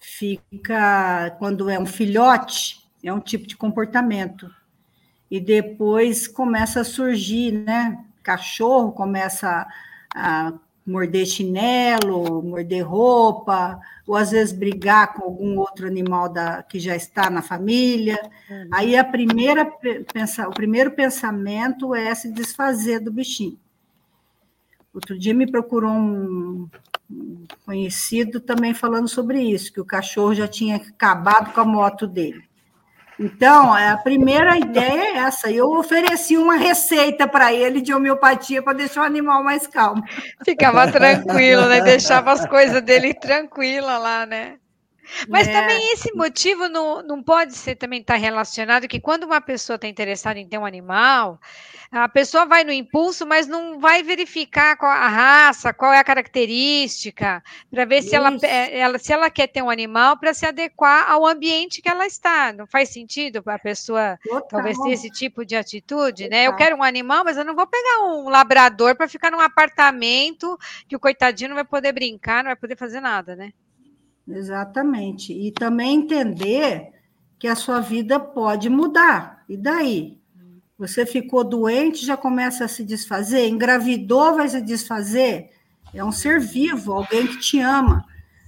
fica, quando é um filhote, é um tipo de comportamento. E depois começa a surgir, né? Cachorro começa a morder chinelo, morder roupa, ou às vezes brigar com algum outro animal da, que já está na família. Uhum. Aí a primeira pensa, o primeiro pensamento é se desfazer do bichinho. Outro dia me procurou um conhecido também falando sobre isso, que o cachorro já tinha acabado com a moto dele. Então, a primeira ideia é essa. Eu ofereci uma receita para ele de homeopatia para deixar o animal mais calmo. Ficava tranquilo, né? Deixava as coisas dele tranquila lá, né? Mas é. também esse motivo não, não pode ser também estar relacionado que quando uma pessoa está interessada em ter um animal, a pessoa vai no impulso, mas não vai verificar qual a raça, qual é a característica, para ver se ela, ela, se ela quer ter um animal para se adequar ao ambiente que ela está. Não faz sentido para a pessoa Total. talvez ter esse tipo de atitude, Total. né? Eu quero um animal, mas eu não vou pegar um labrador para ficar num apartamento que o coitadinho não vai poder brincar, não vai poder fazer nada, né? Exatamente. E também entender que a sua vida pode mudar. E daí? Você ficou doente, já começa a se desfazer? Engravidou, vai se desfazer? É um ser vivo, alguém que te ama.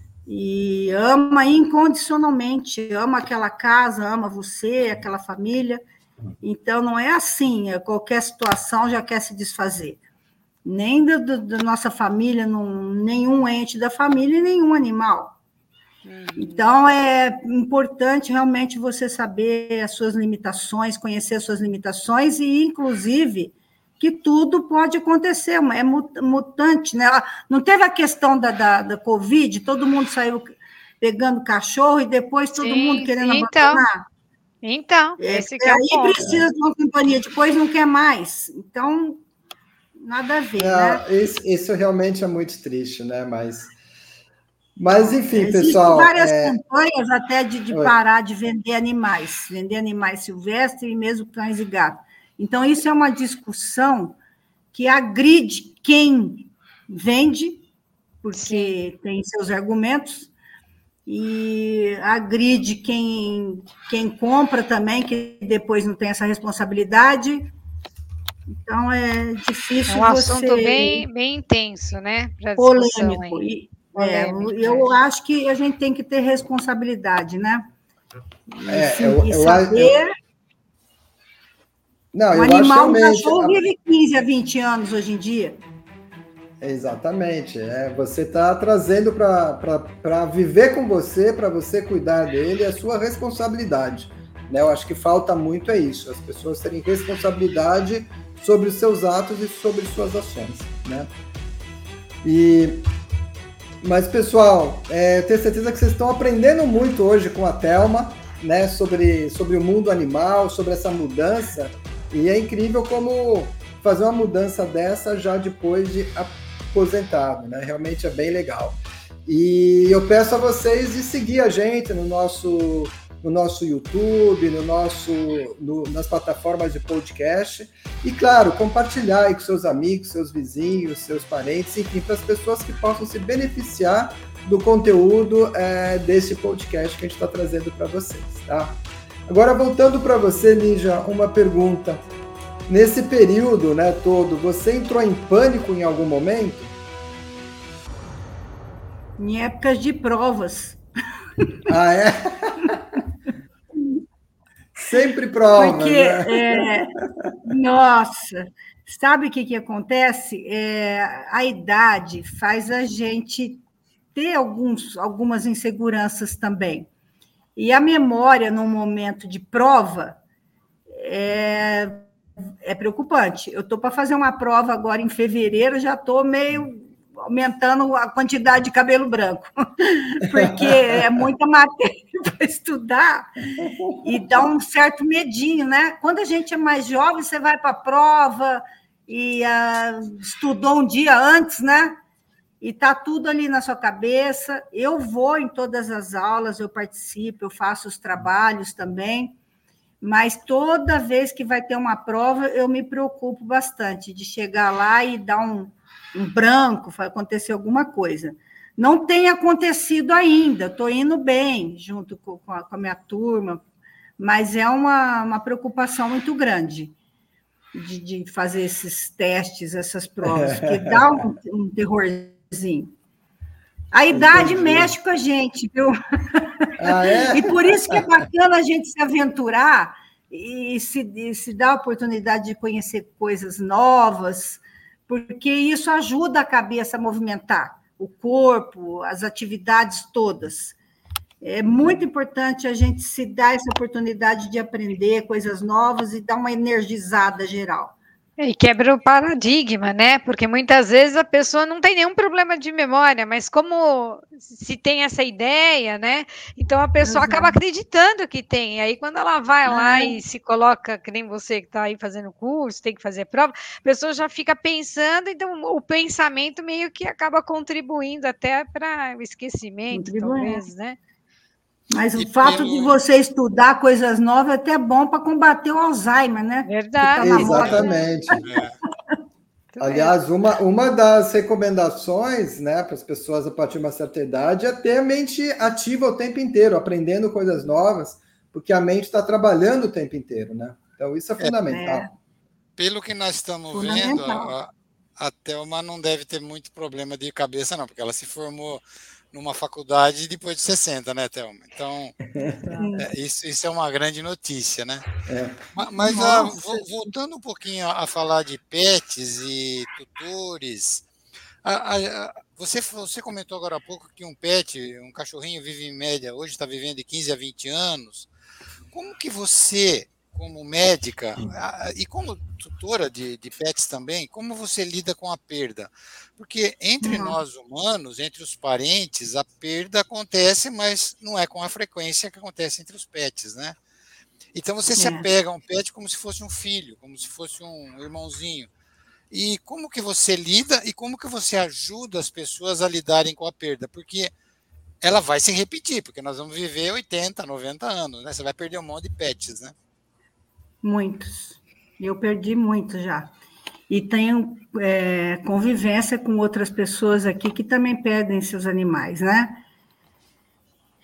E ama incondicionalmente. Ama aquela casa, ama você, aquela família. Então, não é assim. Qualquer situação já quer se desfazer. Nem da nossa família, não, nenhum ente da família e nenhum animal. Então, é importante realmente você saber as suas limitações, conhecer as suas limitações e, inclusive, que tudo pode acontecer, é mutante, né? Não teve a questão da, da, da Covid, todo mundo saiu pegando cachorro e depois todo sim, mundo querendo sim, abandonar. Então, é, esse que é o ponto. Aí precisa de uma companhia, depois não quer mais. Então, nada a ver, não, né? Isso, isso realmente é muito triste, né? Mas... Mas, enfim, Existem pessoal... Existem várias é... campanhas até de, de parar de vender animais, vender animais silvestres e mesmo cães e gatos. Então, isso é uma discussão que agride quem vende, porque Sim. tem seus argumentos, e agride quem, quem compra também, que depois não tem essa responsabilidade. Então, é difícil. É um você... assunto bem, bem intenso, né? Para polêmico. E, é, polêmico. Eu acho que a gente tem que ter responsabilidade, né? E, é, sim, eu, e eu, saber... Eu... Não, um eu animal, acho um realmente... cachorro vive quinze a vinte anos hoje em dia. Exatamente. É, você está trazendo para viver com você, para você cuidar dele, é a sua responsabilidade. Né? Eu acho que falta muito é isso, as pessoas terem responsabilidade sobre os seus atos e sobre suas ações. Né? E... Mas, pessoal, é, tenho certeza que vocês estão aprendendo muito hoje com a Thelma, né? sobre, sobre o mundo animal, sobre essa mudança. E é incrível como fazer uma mudança dessa já depois de aposentado, né? Realmente é bem legal. E eu peço a vocês de seguir a gente no nosso, no nosso YouTube, no nosso, no, nas plataformas de podcast. E, claro, compartilhar aí com seus amigos, seus vizinhos, seus parentes, enfim, para as pessoas que possam se beneficiar do conteúdo é, desse podcast que a gente está trazendo para vocês, tá? Agora, voltando para você, Lígia, uma pergunta. Nesse período, né, todo, você entrou em pânico em algum momento? Em épocas de provas. Ah, é? Sempre provas, Porque, né? é, nossa, sabe o que, que acontece? É, a idade faz a gente ter alguns, algumas inseguranças também. E a memória, num momento de prova, é, é preocupante. Eu estou para fazer uma prova agora em fevereiro, já estou meio aumentando a quantidade de cabelo branco, porque é muita matéria para estudar e dá um certo medinho, né? Quando a gente é mais jovem, você vai para a prova e uh, estudou um dia antes, né? E está tudo ali na sua cabeça. Eu vou em todas as aulas, eu participo, eu faço os trabalhos também, mas toda vez que vai ter uma prova, eu me preocupo bastante de chegar lá e dar um, um branco, vai acontecer alguma coisa. Não tem acontecido ainda, estou indo bem junto com a, com a minha turma, mas é uma, uma preocupação muito grande de, de fazer esses testes, essas provas, porque dá um, um terrorzinho. A idade Entendi. Mexe com a gente, viu? Ah, é? E por isso que é bacana a gente se aventurar e se, e se dar a oportunidade de conhecer coisas novas, porque isso ajuda a cabeça a movimentar, o corpo, as atividades todas. É muito importante a gente se dar essa oportunidade de aprender coisas novas e dar uma energizada geral. E quebra o paradigma, né? Porque muitas vezes a pessoa não tem nenhum problema de memória, mas como se tem essa ideia, né? Então a pessoa Exato. Acaba acreditando que tem. E aí, quando ela vai lá é. E se coloca, que nem você que está aí fazendo curso, tem que fazer prova, a pessoa já fica pensando, então o pensamento meio que acaba contribuindo até para o esquecimento, talvez, né? Mas o e fato pelo... de você estudar coisas novas é até bom para combater o Alzheimer, né? Verdade. Tá Exatamente. É. Aliás, uma, uma das recomendações, né, para as pessoas a partir de uma certa idade é ter a mente ativa o tempo inteiro, aprendendo coisas novas, porque a mente está trabalhando o tempo inteiro, né? Então, isso é fundamental. É. Pelo que nós estamos vendo, a, a Thelma não deve ter muito problema de cabeça, não, porque ela se formou numa faculdade depois de sessenta, né, Thelma? Então, é, isso, isso é uma grande notícia, né? É. Mas, mas a, voltando um pouquinho a, a falar de pets e tutores, a, a, a, você, você comentou agora há pouco que um pet, um cachorrinho vive em média, hoje está vivendo de quinze a vinte anos. Como que você, como médica e como tutora de, de pets também, como você lida com a perda? Porque entre uhum. nós humanos, entre os parentes, a perda acontece, mas não é com a frequência que acontece entre os pets, né? Então você é. se apega a um pet como se fosse um filho, como se fosse um irmãozinho. E como que você lida e como que você ajuda as pessoas a lidarem com a perda? Porque ela vai se repetir, porque nós vamos viver oitenta, noventa anos, né? Você vai perder um monte de pets, né? Muitos. Eu perdi muitos já. E tenho é, convivência com outras pessoas aqui que também perdem seus animais, né?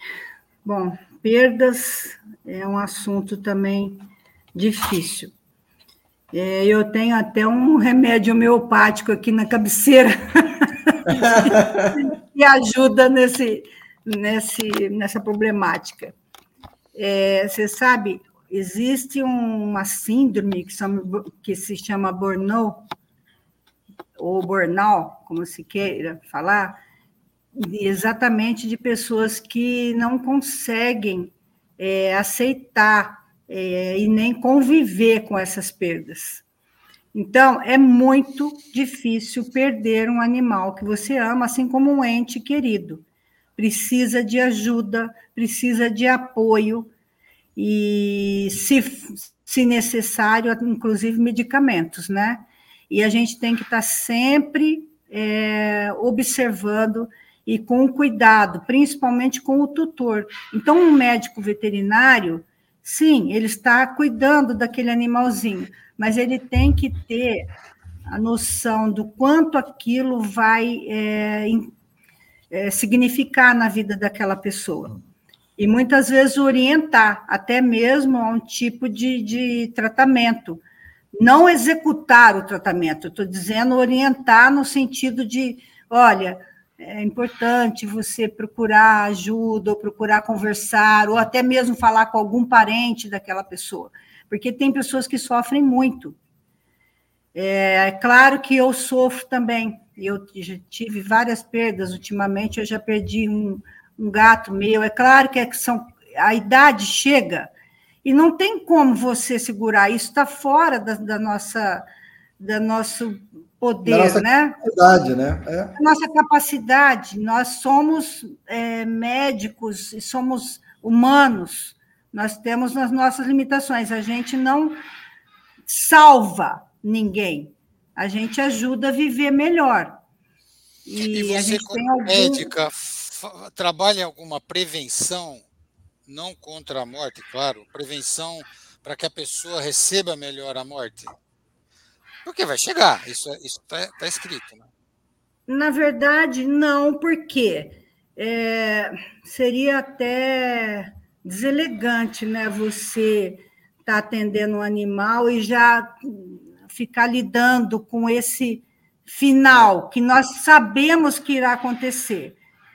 Bom, perdas é um assunto também difícil. É, eu tenho até um remédio homeopático aqui na cabeceira que ajuda nesse, nesse, nessa problemática. É, você sabe, existe uma síndrome que, são, que se chama burnout, ou burnout, como se queira falar, exatamente de pessoas que não conseguem é, aceitar é, e nem conviver com essas perdas. Então, é muito difícil perder um animal que você ama, assim como um ente querido. Precisa de ajuda, precisa de apoio e, se, se necessário, inclusive medicamentos, né? E a gente tem que estar sempre é, observando e com cuidado, principalmente com o tutor. Então, um médico veterinário, sim, ele está cuidando daquele animalzinho, mas ele tem que ter a noção do quanto aquilo vai é, é, significar na vida daquela pessoa. E muitas vezes orientar, até mesmo a um tipo de, de tratamento. Não executar o tratamento, estou dizendo orientar no sentido de, olha, é importante você procurar ajuda, ou procurar conversar, ou até mesmo falar com algum parente daquela pessoa, porque tem pessoas que sofrem muito. É, é claro que eu sofro também, eu já tive várias perdas ultimamente, eu já perdi um, um gato meu, é claro que, é que são, a idade chega, e não tem como você segurar, isso está fora da, da nossa, da nosso poder, da nossa né? Capacidade, né? É. A nossa capacidade, nós somos é, médicos e somos humanos, nós temos as nossas limitações, a gente não salva ninguém, a gente ajuda a viver melhor. E, e você, a gente como tem algum... médica, trabalha em alguma prevenção, não contra a morte, claro, prevenção para que a pessoa receba melhor a morte? Porque vai chegar, isso está tá escrito, né? Na verdade, não, porque é, seria até deselegante, né? Você estar tá atendendo um animal e já ficar lidando com esse final, que nós sabemos que irá acontecer.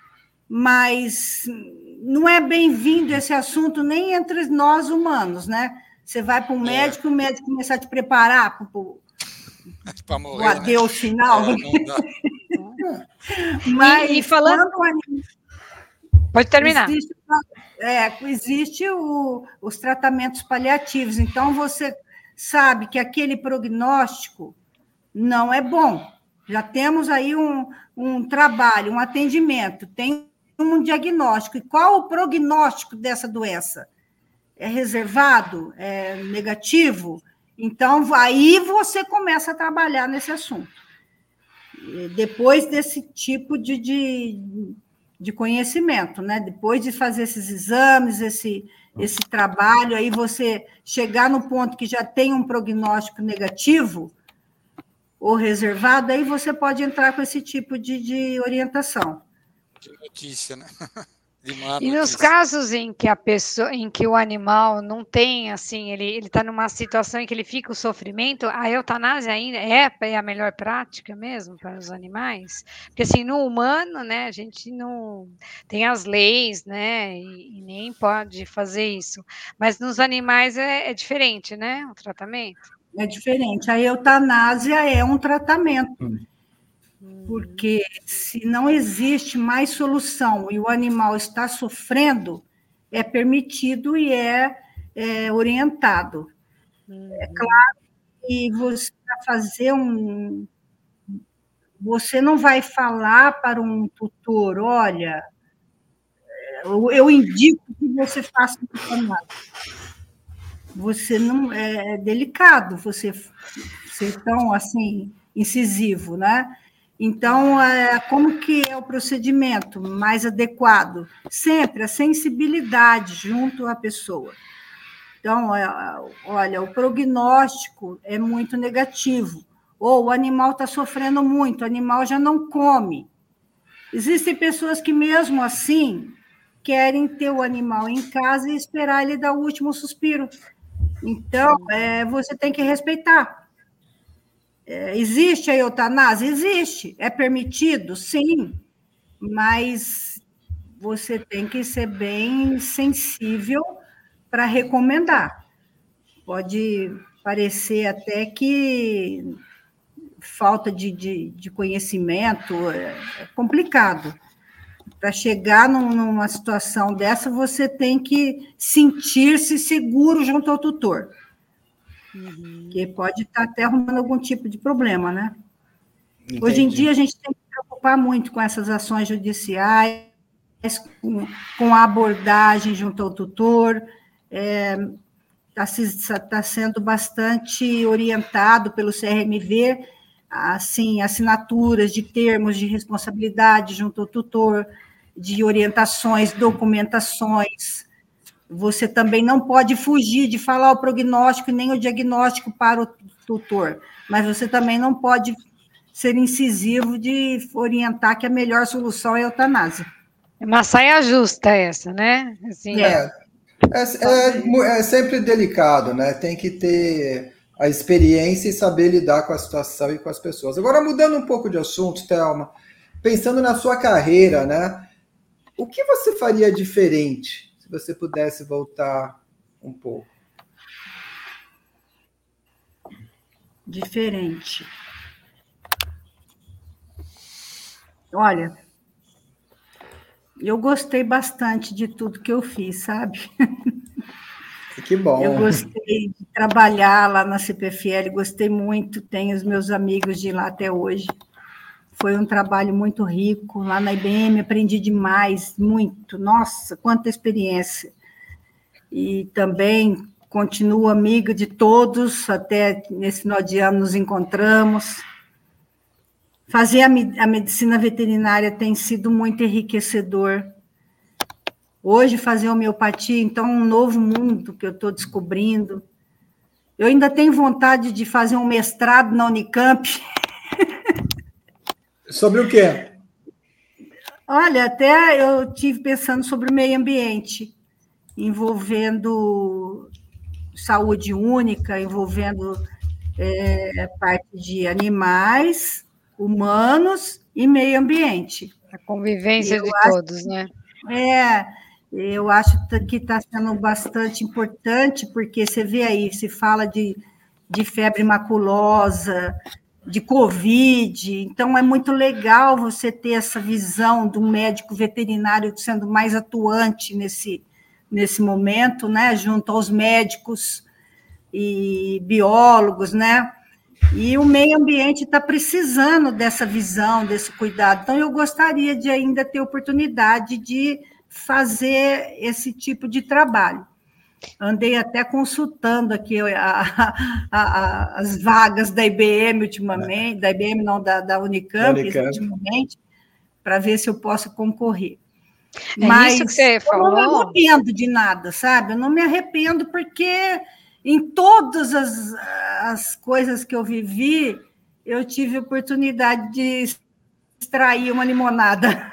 Mas não é bem-vindo esse assunto nem entre nós humanos, né? Você vai para um médico, é. o médico começar a te preparar para o morrer, o adeus, né? Final. É, não dá. Mas e, e falando... Pode terminar. Existe, é, existe o, os tratamentos paliativos, então você sabe que aquele prognóstico não é bom. Já temos aí um, um trabalho, um atendimento, tem um diagnóstico. E qual o prognóstico dessa doença? É reservado? É negativo? Então, aí você começa a trabalhar nesse assunto. Depois desse tipo de, de, de conhecimento, né? Depois de fazer esses exames, esse, esse trabalho, aí você chegar no ponto que já tem um prognóstico negativo ou reservado, aí você pode entrar com esse tipo de, de orientação. De notícia, né? E nos casos em que a pessoa, em que o animal não tem, assim, ele ele está numa situação em que ele fica o sofrimento, a eutanásia ainda é, é a melhor prática mesmo para os animais? Porque assim, no humano, né, a gente não tem as leis, né, e, e nem pode fazer isso. Mas nos animais é, é diferente, né, o tratamento? É diferente. A eutanásia é um tratamento. Hum. Porque se não existe mais solução e o animal está sofrendo, é permitido e é, é orientado. Uhum. É claro que você vai fazer um... Você não vai falar para um tutor, olha, eu indico que você faça eutanásia. Você não... É delicado você ser tão, assim, incisivo, né? Então, é, como que é o procedimento mais adequado? Sempre a sensibilidade junto à pessoa. Então, é, olha, o prognóstico é muito negativo, ou o animal está sofrendo muito, o animal já não come. Existem pessoas que, mesmo assim, querem ter o animal em casa e esperar ele dar o último suspiro. Então, é, você tem que respeitar. É, existe a eutanásia? Existe. É permitido? Sim. Mas você tem que ser bem sensível para recomendar. Pode parecer até que falta de, de, de conhecimento é, é complicado. Para chegar num, numa situação dessa, você tem que sentir-se seguro junto ao tutor. Uhum. Que pode estar até arrumando algum tipo de problema, né? Entendi. Hoje em dia, a gente tem que se preocupar muito com essas ações judiciais, com, com a abordagem junto ao tutor. Está é, tá sendo bastante orientado pelo C R M V, assim, assinaturas de termos de responsabilidade junto ao tutor, de orientações, documentações. Você também não pode fugir de falar o prognóstico e nem o diagnóstico para o tutor, mas você também não pode ser incisivo de orientar que a melhor solução é a eutanásia. É uma saia justa essa, né? Assim, é, é, é, é sempre delicado, né? Tem que ter a experiência e saber lidar com a situação e com as pessoas. Agora, mudando um pouco de assunto, Thelma, pensando na sua carreira, né? O que você faria diferente se você pudesse voltar um pouco? Diferente. Olha, eu gostei bastante de tudo que eu fiz, sabe? Que bom. Eu gostei de trabalhar lá na C P F L, gostei muito, tenho os meus amigos de lá até hoje. Foi um trabalho muito rico, lá na I B M aprendi demais, muito, nossa, quanta experiência. E também continuo amiga de todos, até nesse final de ano nos encontramos. Fazer a, a medicina veterinária tem sido muito enriquecedor. Hoje, fazer homeopatia, então, um novo mundo que eu estou descobrindo. Eu ainda tenho vontade de fazer um mestrado na Unicamp. Sobre o quê? Olha, até eu estive pensando sobre o meio ambiente, envolvendo saúde única, envolvendo é, parte de animais, humanos e meio ambiente. A convivência eu de acho, todos, né? É, eu acho que está sendo bastante importante, porque você vê aí, se fala de, de febre maculosa, de Covid, então é muito legal você ter essa visão de um médico veterinário sendo mais atuante nesse, nesse momento, né, junto aos médicos e biólogos, né, e o meio ambiente está precisando dessa visão, desse cuidado, então eu gostaria de ainda ter oportunidade de fazer esse tipo de trabalho. Andei até consultando aqui a, a, a, as vagas da I B M ultimamente, da I B M não, da, da Unicamp, Unicamp. ultimamente, para ver se eu posso concorrer. É Mas isso que você eu falou? não me arrependo de nada, sabe? Eu não me arrependo porque em todas as, as coisas que eu vivi, eu tive a oportunidade de extrair uma limonada.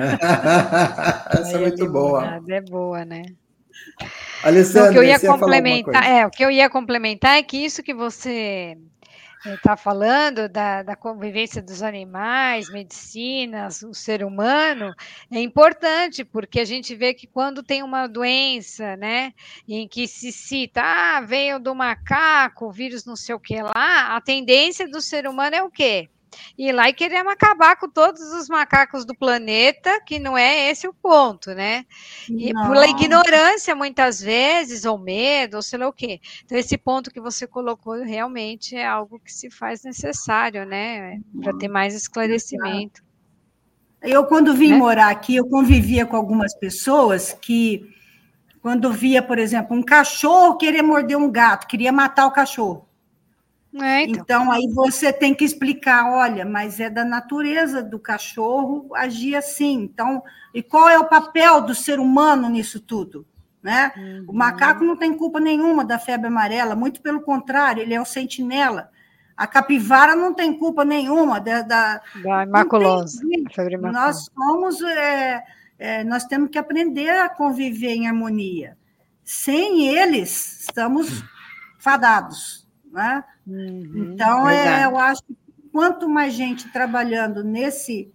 Essa é muito boa. É boa, né? Alessandra, o que eu ia complementar, é, o que eu ia complementar é que isso que você está falando da, da convivência dos animais, medicinas, o ser humano, é importante, porque a gente vê que quando tem uma doença, né, em que se cita, ah, veio do macaco, vírus não sei o que lá, a tendência do ser humano é o quê? Ir lá e queremos acabar com todos os macacos do planeta, que não é esse o ponto, né? E não. Pela ignorância, muitas vezes, ou medo, ou sei lá o quê. Então, esse ponto que você colocou realmente é algo que se faz necessário, né? Para ter mais esclarecimento. Eu, quando vim né? morar aqui, eu convivia com algumas pessoas que, quando via, por exemplo, um cachorro querer morder um gato, queria matar o cachorro. É, então. então, aí você tem que explicar, olha, mas é da natureza do cachorro agir assim. Então, e qual é o papel do ser humano nisso tudo? Né? Uhum. O macaco não tem culpa nenhuma da febre amarela, muito pelo contrário, ele é um sentinela. A capivara não tem culpa nenhuma da... Da, da maculosa. Nós somos... É, é, nós temos que aprender a conviver em harmonia. Sem eles, estamos fadados, né? Uhum, então, é, verdade. eu acho que quanto mais gente trabalhando nesse,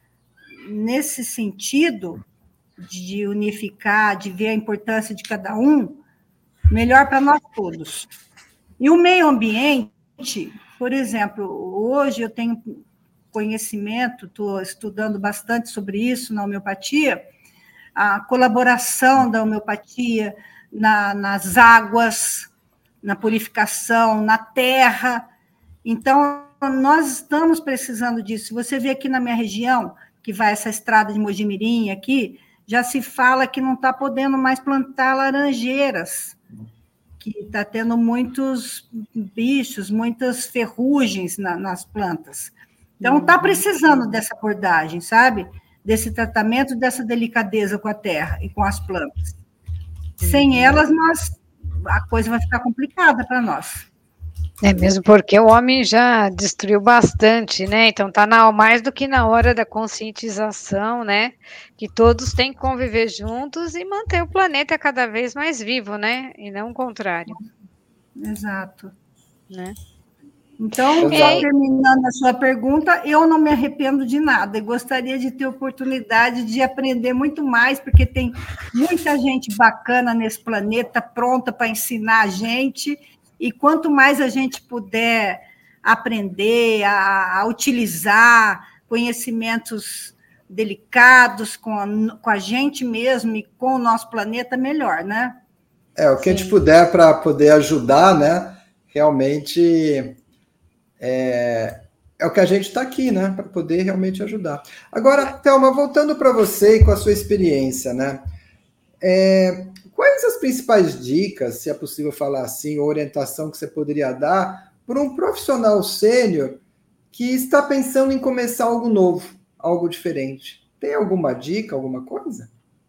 nesse sentido de unificar, de ver a importância de cada um, melhor para nós todos. E o meio ambiente, por exemplo, hoje eu tenho conhecimento, estou estudando bastante sobre isso na homeopatia, a colaboração da homeopatia na, nas águas, na purificação, na terra. Então, nós estamos precisando disso. Você vê aqui na minha região, que vai essa estrada de Mojimirim aqui, já se fala que não está podendo mais plantar laranjeiras, que está tendo muitos bichos, muitas ferrugens na, nas plantas. Então, está precisando dessa abordagem, sabe? Desse tratamento, dessa delicadeza com a terra e com as plantas. Sem elas, nós, a coisa vai ficar complicada para nós. É mesmo porque o homem já destruiu bastante, né? Então está mais do que na hora da conscientização, né? Que todos têm que conviver juntos e manter o planeta cada vez mais vivo, né? E não o contrário. Exato. Né? Então, só terminando a sua pergunta, eu não me arrependo de nada. Eu gostaria de ter oportunidade de aprender muito mais, porque tem muita gente bacana nesse planeta, pronta para ensinar a gente. E quanto mais a gente puder aprender a, a utilizar conhecimentos delicados com a, com a gente mesmo e com o nosso planeta, melhor, né? É, o que Sim. a gente puder para poder ajudar, né? Realmente é, é o que a gente está aqui, né? Para poder realmente ajudar. Agora, Thelma, voltando para você e com a sua experiência, né? É, quais as principais dicas, se é possível falar assim, ou orientação que você poderia dar para um profissional sênior que está pensando em começar algo novo, algo diferente? Tem alguma dica, alguma coisa?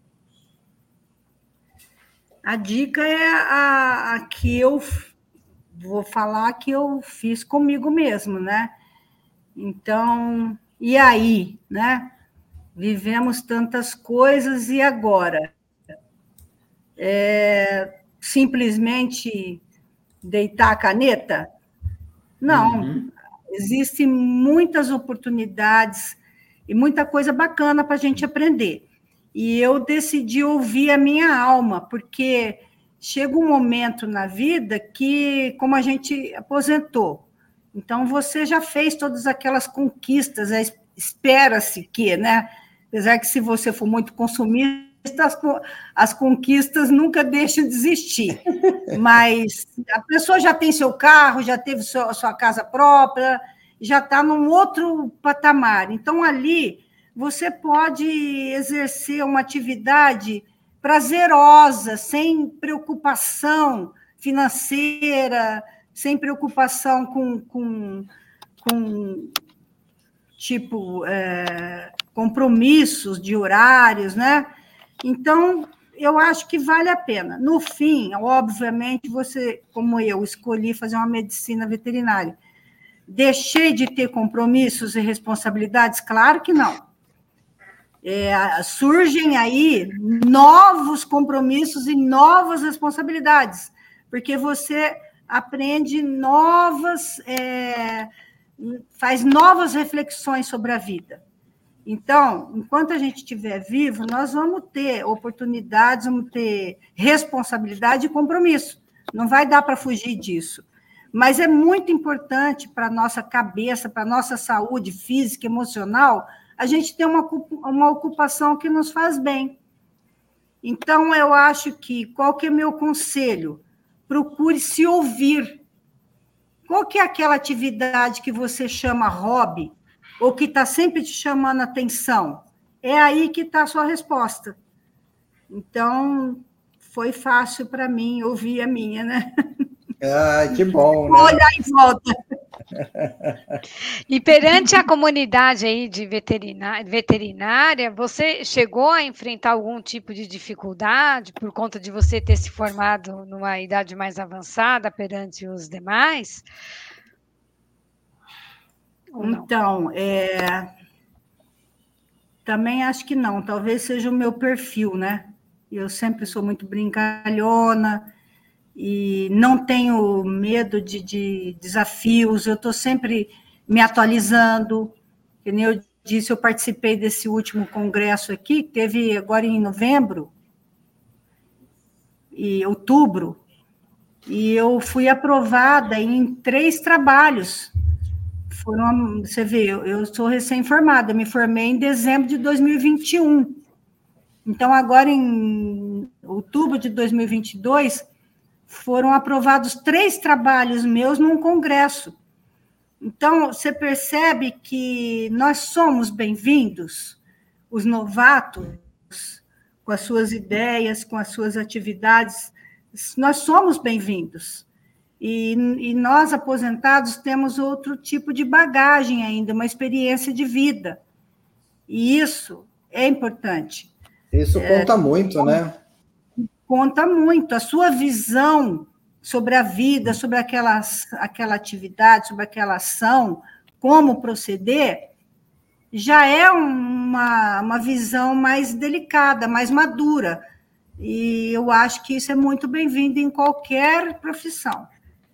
A dica é a, a que eu vou falar que eu fiz comigo mesmo, né? Então, e aí, né? Vivemos tantas coisas e agora? É, simplesmente deitar a caneta? Não. Uhum. Existem muitas oportunidades e muita coisa bacana para a gente aprender. E eu decidi ouvir a minha alma, porque chega um momento na vida que, como a gente aposentou, então você já fez todas aquelas conquistas, espera-se que, né? Apesar que se você for muito consumista, as, as conquistas nunca deixam de existir. Mas a pessoa já tem seu carro, já teve sua, sua casa própria, já está num outro patamar. Então, ali, você pode exercer uma atividade prazerosa, sem preocupação financeira, sem preocupação com, com, com tipo, é, compromissos de horários, né? Então, eu acho que vale a pena. No fim, obviamente, você, como eu, escolhi fazer uma medicina veterinária. Deixei de ter compromissos e responsabilidades? Claro que não. É, surgem aí novos compromissos e novas responsabilidades, porque você aprende novas, é, faz novas reflexões sobre a vida. Então, enquanto a gente estiver vivo, nós vamos ter oportunidades, vamos ter responsabilidade e compromisso. Não vai dar para fugir disso. Mas é muito importante para a nossa cabeça, para a nossa saúde física, emocional, a gente ter uma, uma ocupação que nos faz bem. Então, eu acho que, qual que é meu conselho? Procure se ouvir. Qual que é aquela atividade que você chama hobby, ou que está sempre te chamando a atenção? É aí que está a sua resposta. Então, foi fácil para mim ouvir a minha, né? Ah, que bom, né? Olhar em volta. E perante a comunidade aí de veterinária, você chegou a enfrentar algum tipo de dificuldade por conta de você ter se formado numa idade mais avançada perante os demais? Então, é... Também acho que não, talvez seja o meu perfil, né? Eu sempre sou muito brincalhona e não tenho medo de, de desafios, eu estou sempre me atualizando. Que nem eu disse, eu participei desse último congresso aqui, que teve agora em novembro e outubro, e eu fui aprovada em três trabalhos. Foram, você vê, eu, eu sou recém-formada, eu me formei em dezembro de dois mil e vinte e um. Então, agora em outubro de dois mil e vinte e dois, foram aprovados três trabalhos meus num congresso. Então, você percebe que nós somos bem-vindos, os novatos, com as suas ideias, com as suas atividades, nós somos bem-vindos. E, e nós, aposentados, temos outro tipo de bagagem ainda, uma experiência de vida. E isso é importante. Isso conta é, muito, né? Conta muito. A sua visão sobre a vida, sobre aquela, aquela atividade, sobre aquela ação, como proceder, já é uma, uma visão mais delicada, mais madura. E eu acho que isso é muito bem-vindo em qualquer profissão.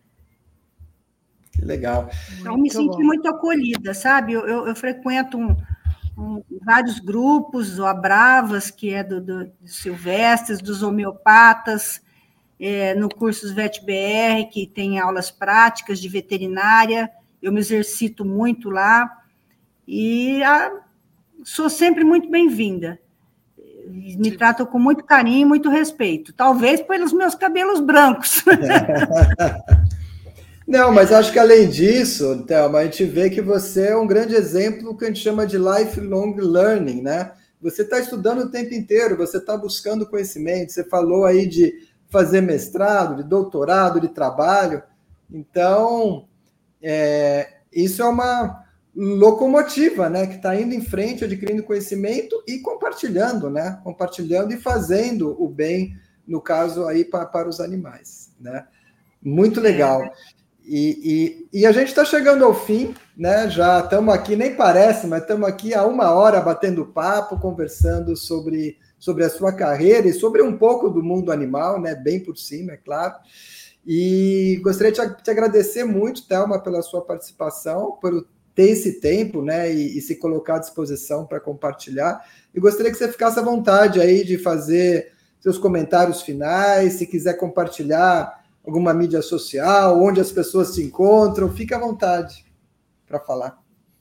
Que legal. Então, me senti bom. muito acolhida, sabe? Eu, eu, eu frequento um, um, vários grupos, o Abravas, que é do, do, do Silvestres, dos homeopatas, é, no curso V E T B R, que tem aulas práticas de veterinária, eu me exercito muito lá, e a, sou sempre muito bem-vinda. Me tratam com muito carinho e muito respeito, talvez pelos meus cabelos brancos. Não, mas acho que além disso, Thelma, a gente vê que você é um grande exemplo que a gente chama de lifelong learning, né? Você está estudando o tempo inteiro, você está buscando conhecimento, você falou aí de fazer mestrado, de doutorado, de trabalho. Então, é, isso é uma locomotiva, né? Que está indo em frente, adquirindo conhecimento e compartilhando, né? Compartilhando e fazendo o bem, no caso aí, para, para os animais, né? Muito legal. É. E, e, e a gente está chegando ao fim, né? Já estamos aqui, nem parece, mas estamos aqui há uma hora batendo papo, conversando sobre, sobre a sua carreira e sobre um pouco do mundo animal, né? Bem por cima, é claro. E gostaria de te, te agradecer muito, Thelma, pela sua participação, por ter esse tempo, né? E, e se colocar à disposição para compartilhar. E gostaria que você ficasse à vontade aí de fazer seus comentários finais, se quiser compartilhar alguma mídia social, onde as pessoas se encontram, fique à vontade para falar.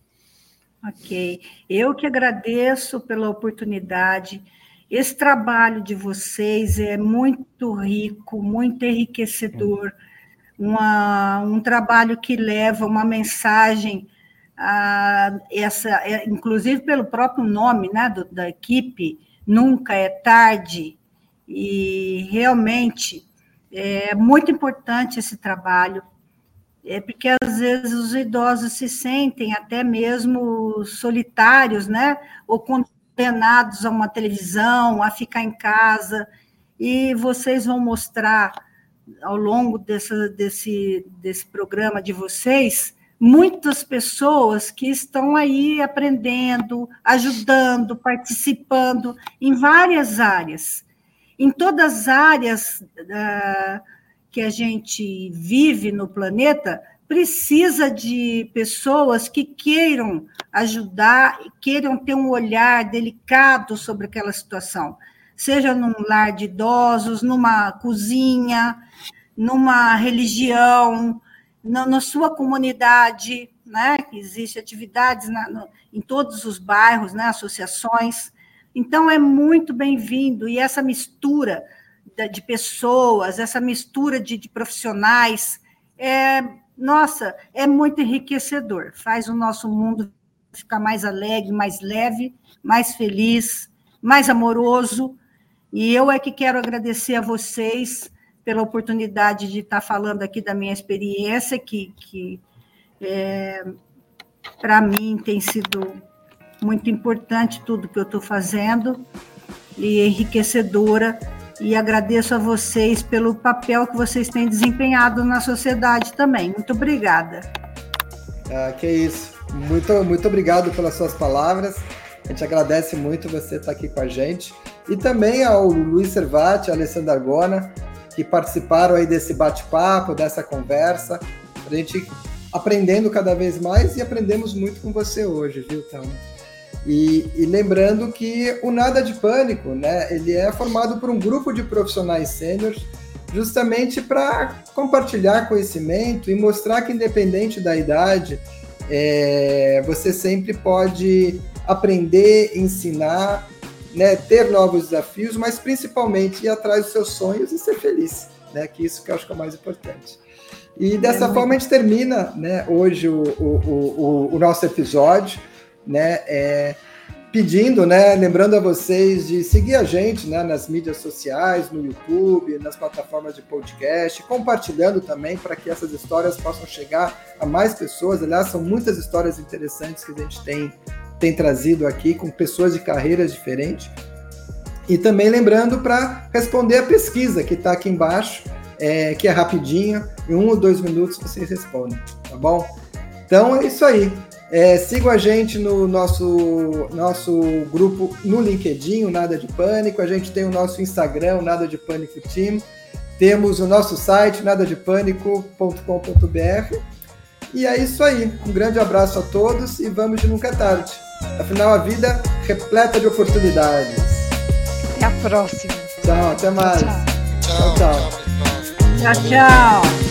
Ok, eu que agradeço pela oportunidade. Esse trabalho de vocês é muito rico, muito enriquecedor, uma, um trabalho que leva uma mensagem, a essa, inclusive pelo próprio nome, né, do, da equipe, Nunca é Tarde, e realmente é muito importante esse trabalho, é porque às vezes os idosos se sentem até mesmo solitários, né? Ou condenados a uma televisão, a ficar em casa, e vocês vão mostrar ao longo dessa, desse, desse programa de vocês muitas pessoas que estão aí aprendendo, ajudando, participando em várias áreas. Em todas as áreas uh, que a gente vive no planeta, precisa de pessoas que queiram ajudar, queiram ter um olhar delicado sobre aquela situação, seja num lar de idosos, numa cozinha, numa religião, na, na sua comunidade, né? Existem atividades na, no, em todos os bairros, né? Associações. Então, é muito bem-vindo, e essa mistura de pessoas, essa mistura de, de profissionais, é, nossa, é muito enriquecedor, faz o nosso mundo ficar mais alegre, mais leve, mais feliz, mais amoroso, e eu é que quero agradecer a vocês pela oportunidade de estar falando aqui da minha experiência, que, que é, para mim tem sido muito importante tudo que eu estou fazendo, e enriquecedora, e agradeço a vocês pelo papel que vocês têm desempenhado na sociedade também. Muito obrigada. Ah, que isso. Muito, muito obrigado pelas suas palavras. A gente agradece muito você estar aqui com a gente. E também ao Luiz Servati, a Alessandra Argona, que participaram aí desse bate-papo, dessa conversa, a gente aprendendo cada vez mais e aprendemos muito com você hoje, viu, Thelma? E, e lembrando que o Nada de Pânico, né, ele é formado por um grupo de profissionais sêniores justamente para compartilhar conhecimento e mostrar que, independente da idade, é, você sempre pode aprender, ensinar, né, ter novos desafios, mas principalmente ir atrás dos seus sonhos e ser feliz, né, que isso que eu acho que é o mais importante. E dessa é forma a gente termina, né, hoje o, o, o, o nosso episódio, né, é, pedindo, né, lembrando a vocês de seguir a gente, né, nas mídias sociais, no YouTube, nas plataformas de podcast, compartilhando também para que essas histórias possam chegar a mais pessoas. Aliás, são muitas histórias interessantes que a gente tem, tem trazido aqui com pessoas de carreiras diferentes. E também lembrando para responder a pesquisa que está aqui embaixo, é, que é rapidinho, em um ou dois minutos vocês respondem, tá bom? Então é isso aí. É, sigam a gente no nosso, nosso grupo no LinkedIn, o Nada de Pânico. A gente tem o nosso Instagram, o Nada de Pânico Team. Temos o nosso site, nada de pânico ponto com ponto b r. E é isso aí. Um grande abraço a todos e vamos de nunca é tarde. Afinal, a vida é repleta de oportunidades. Até a próxima. Tchau, até mais. Tchau, Tchau, tchau. Tchau, tchau.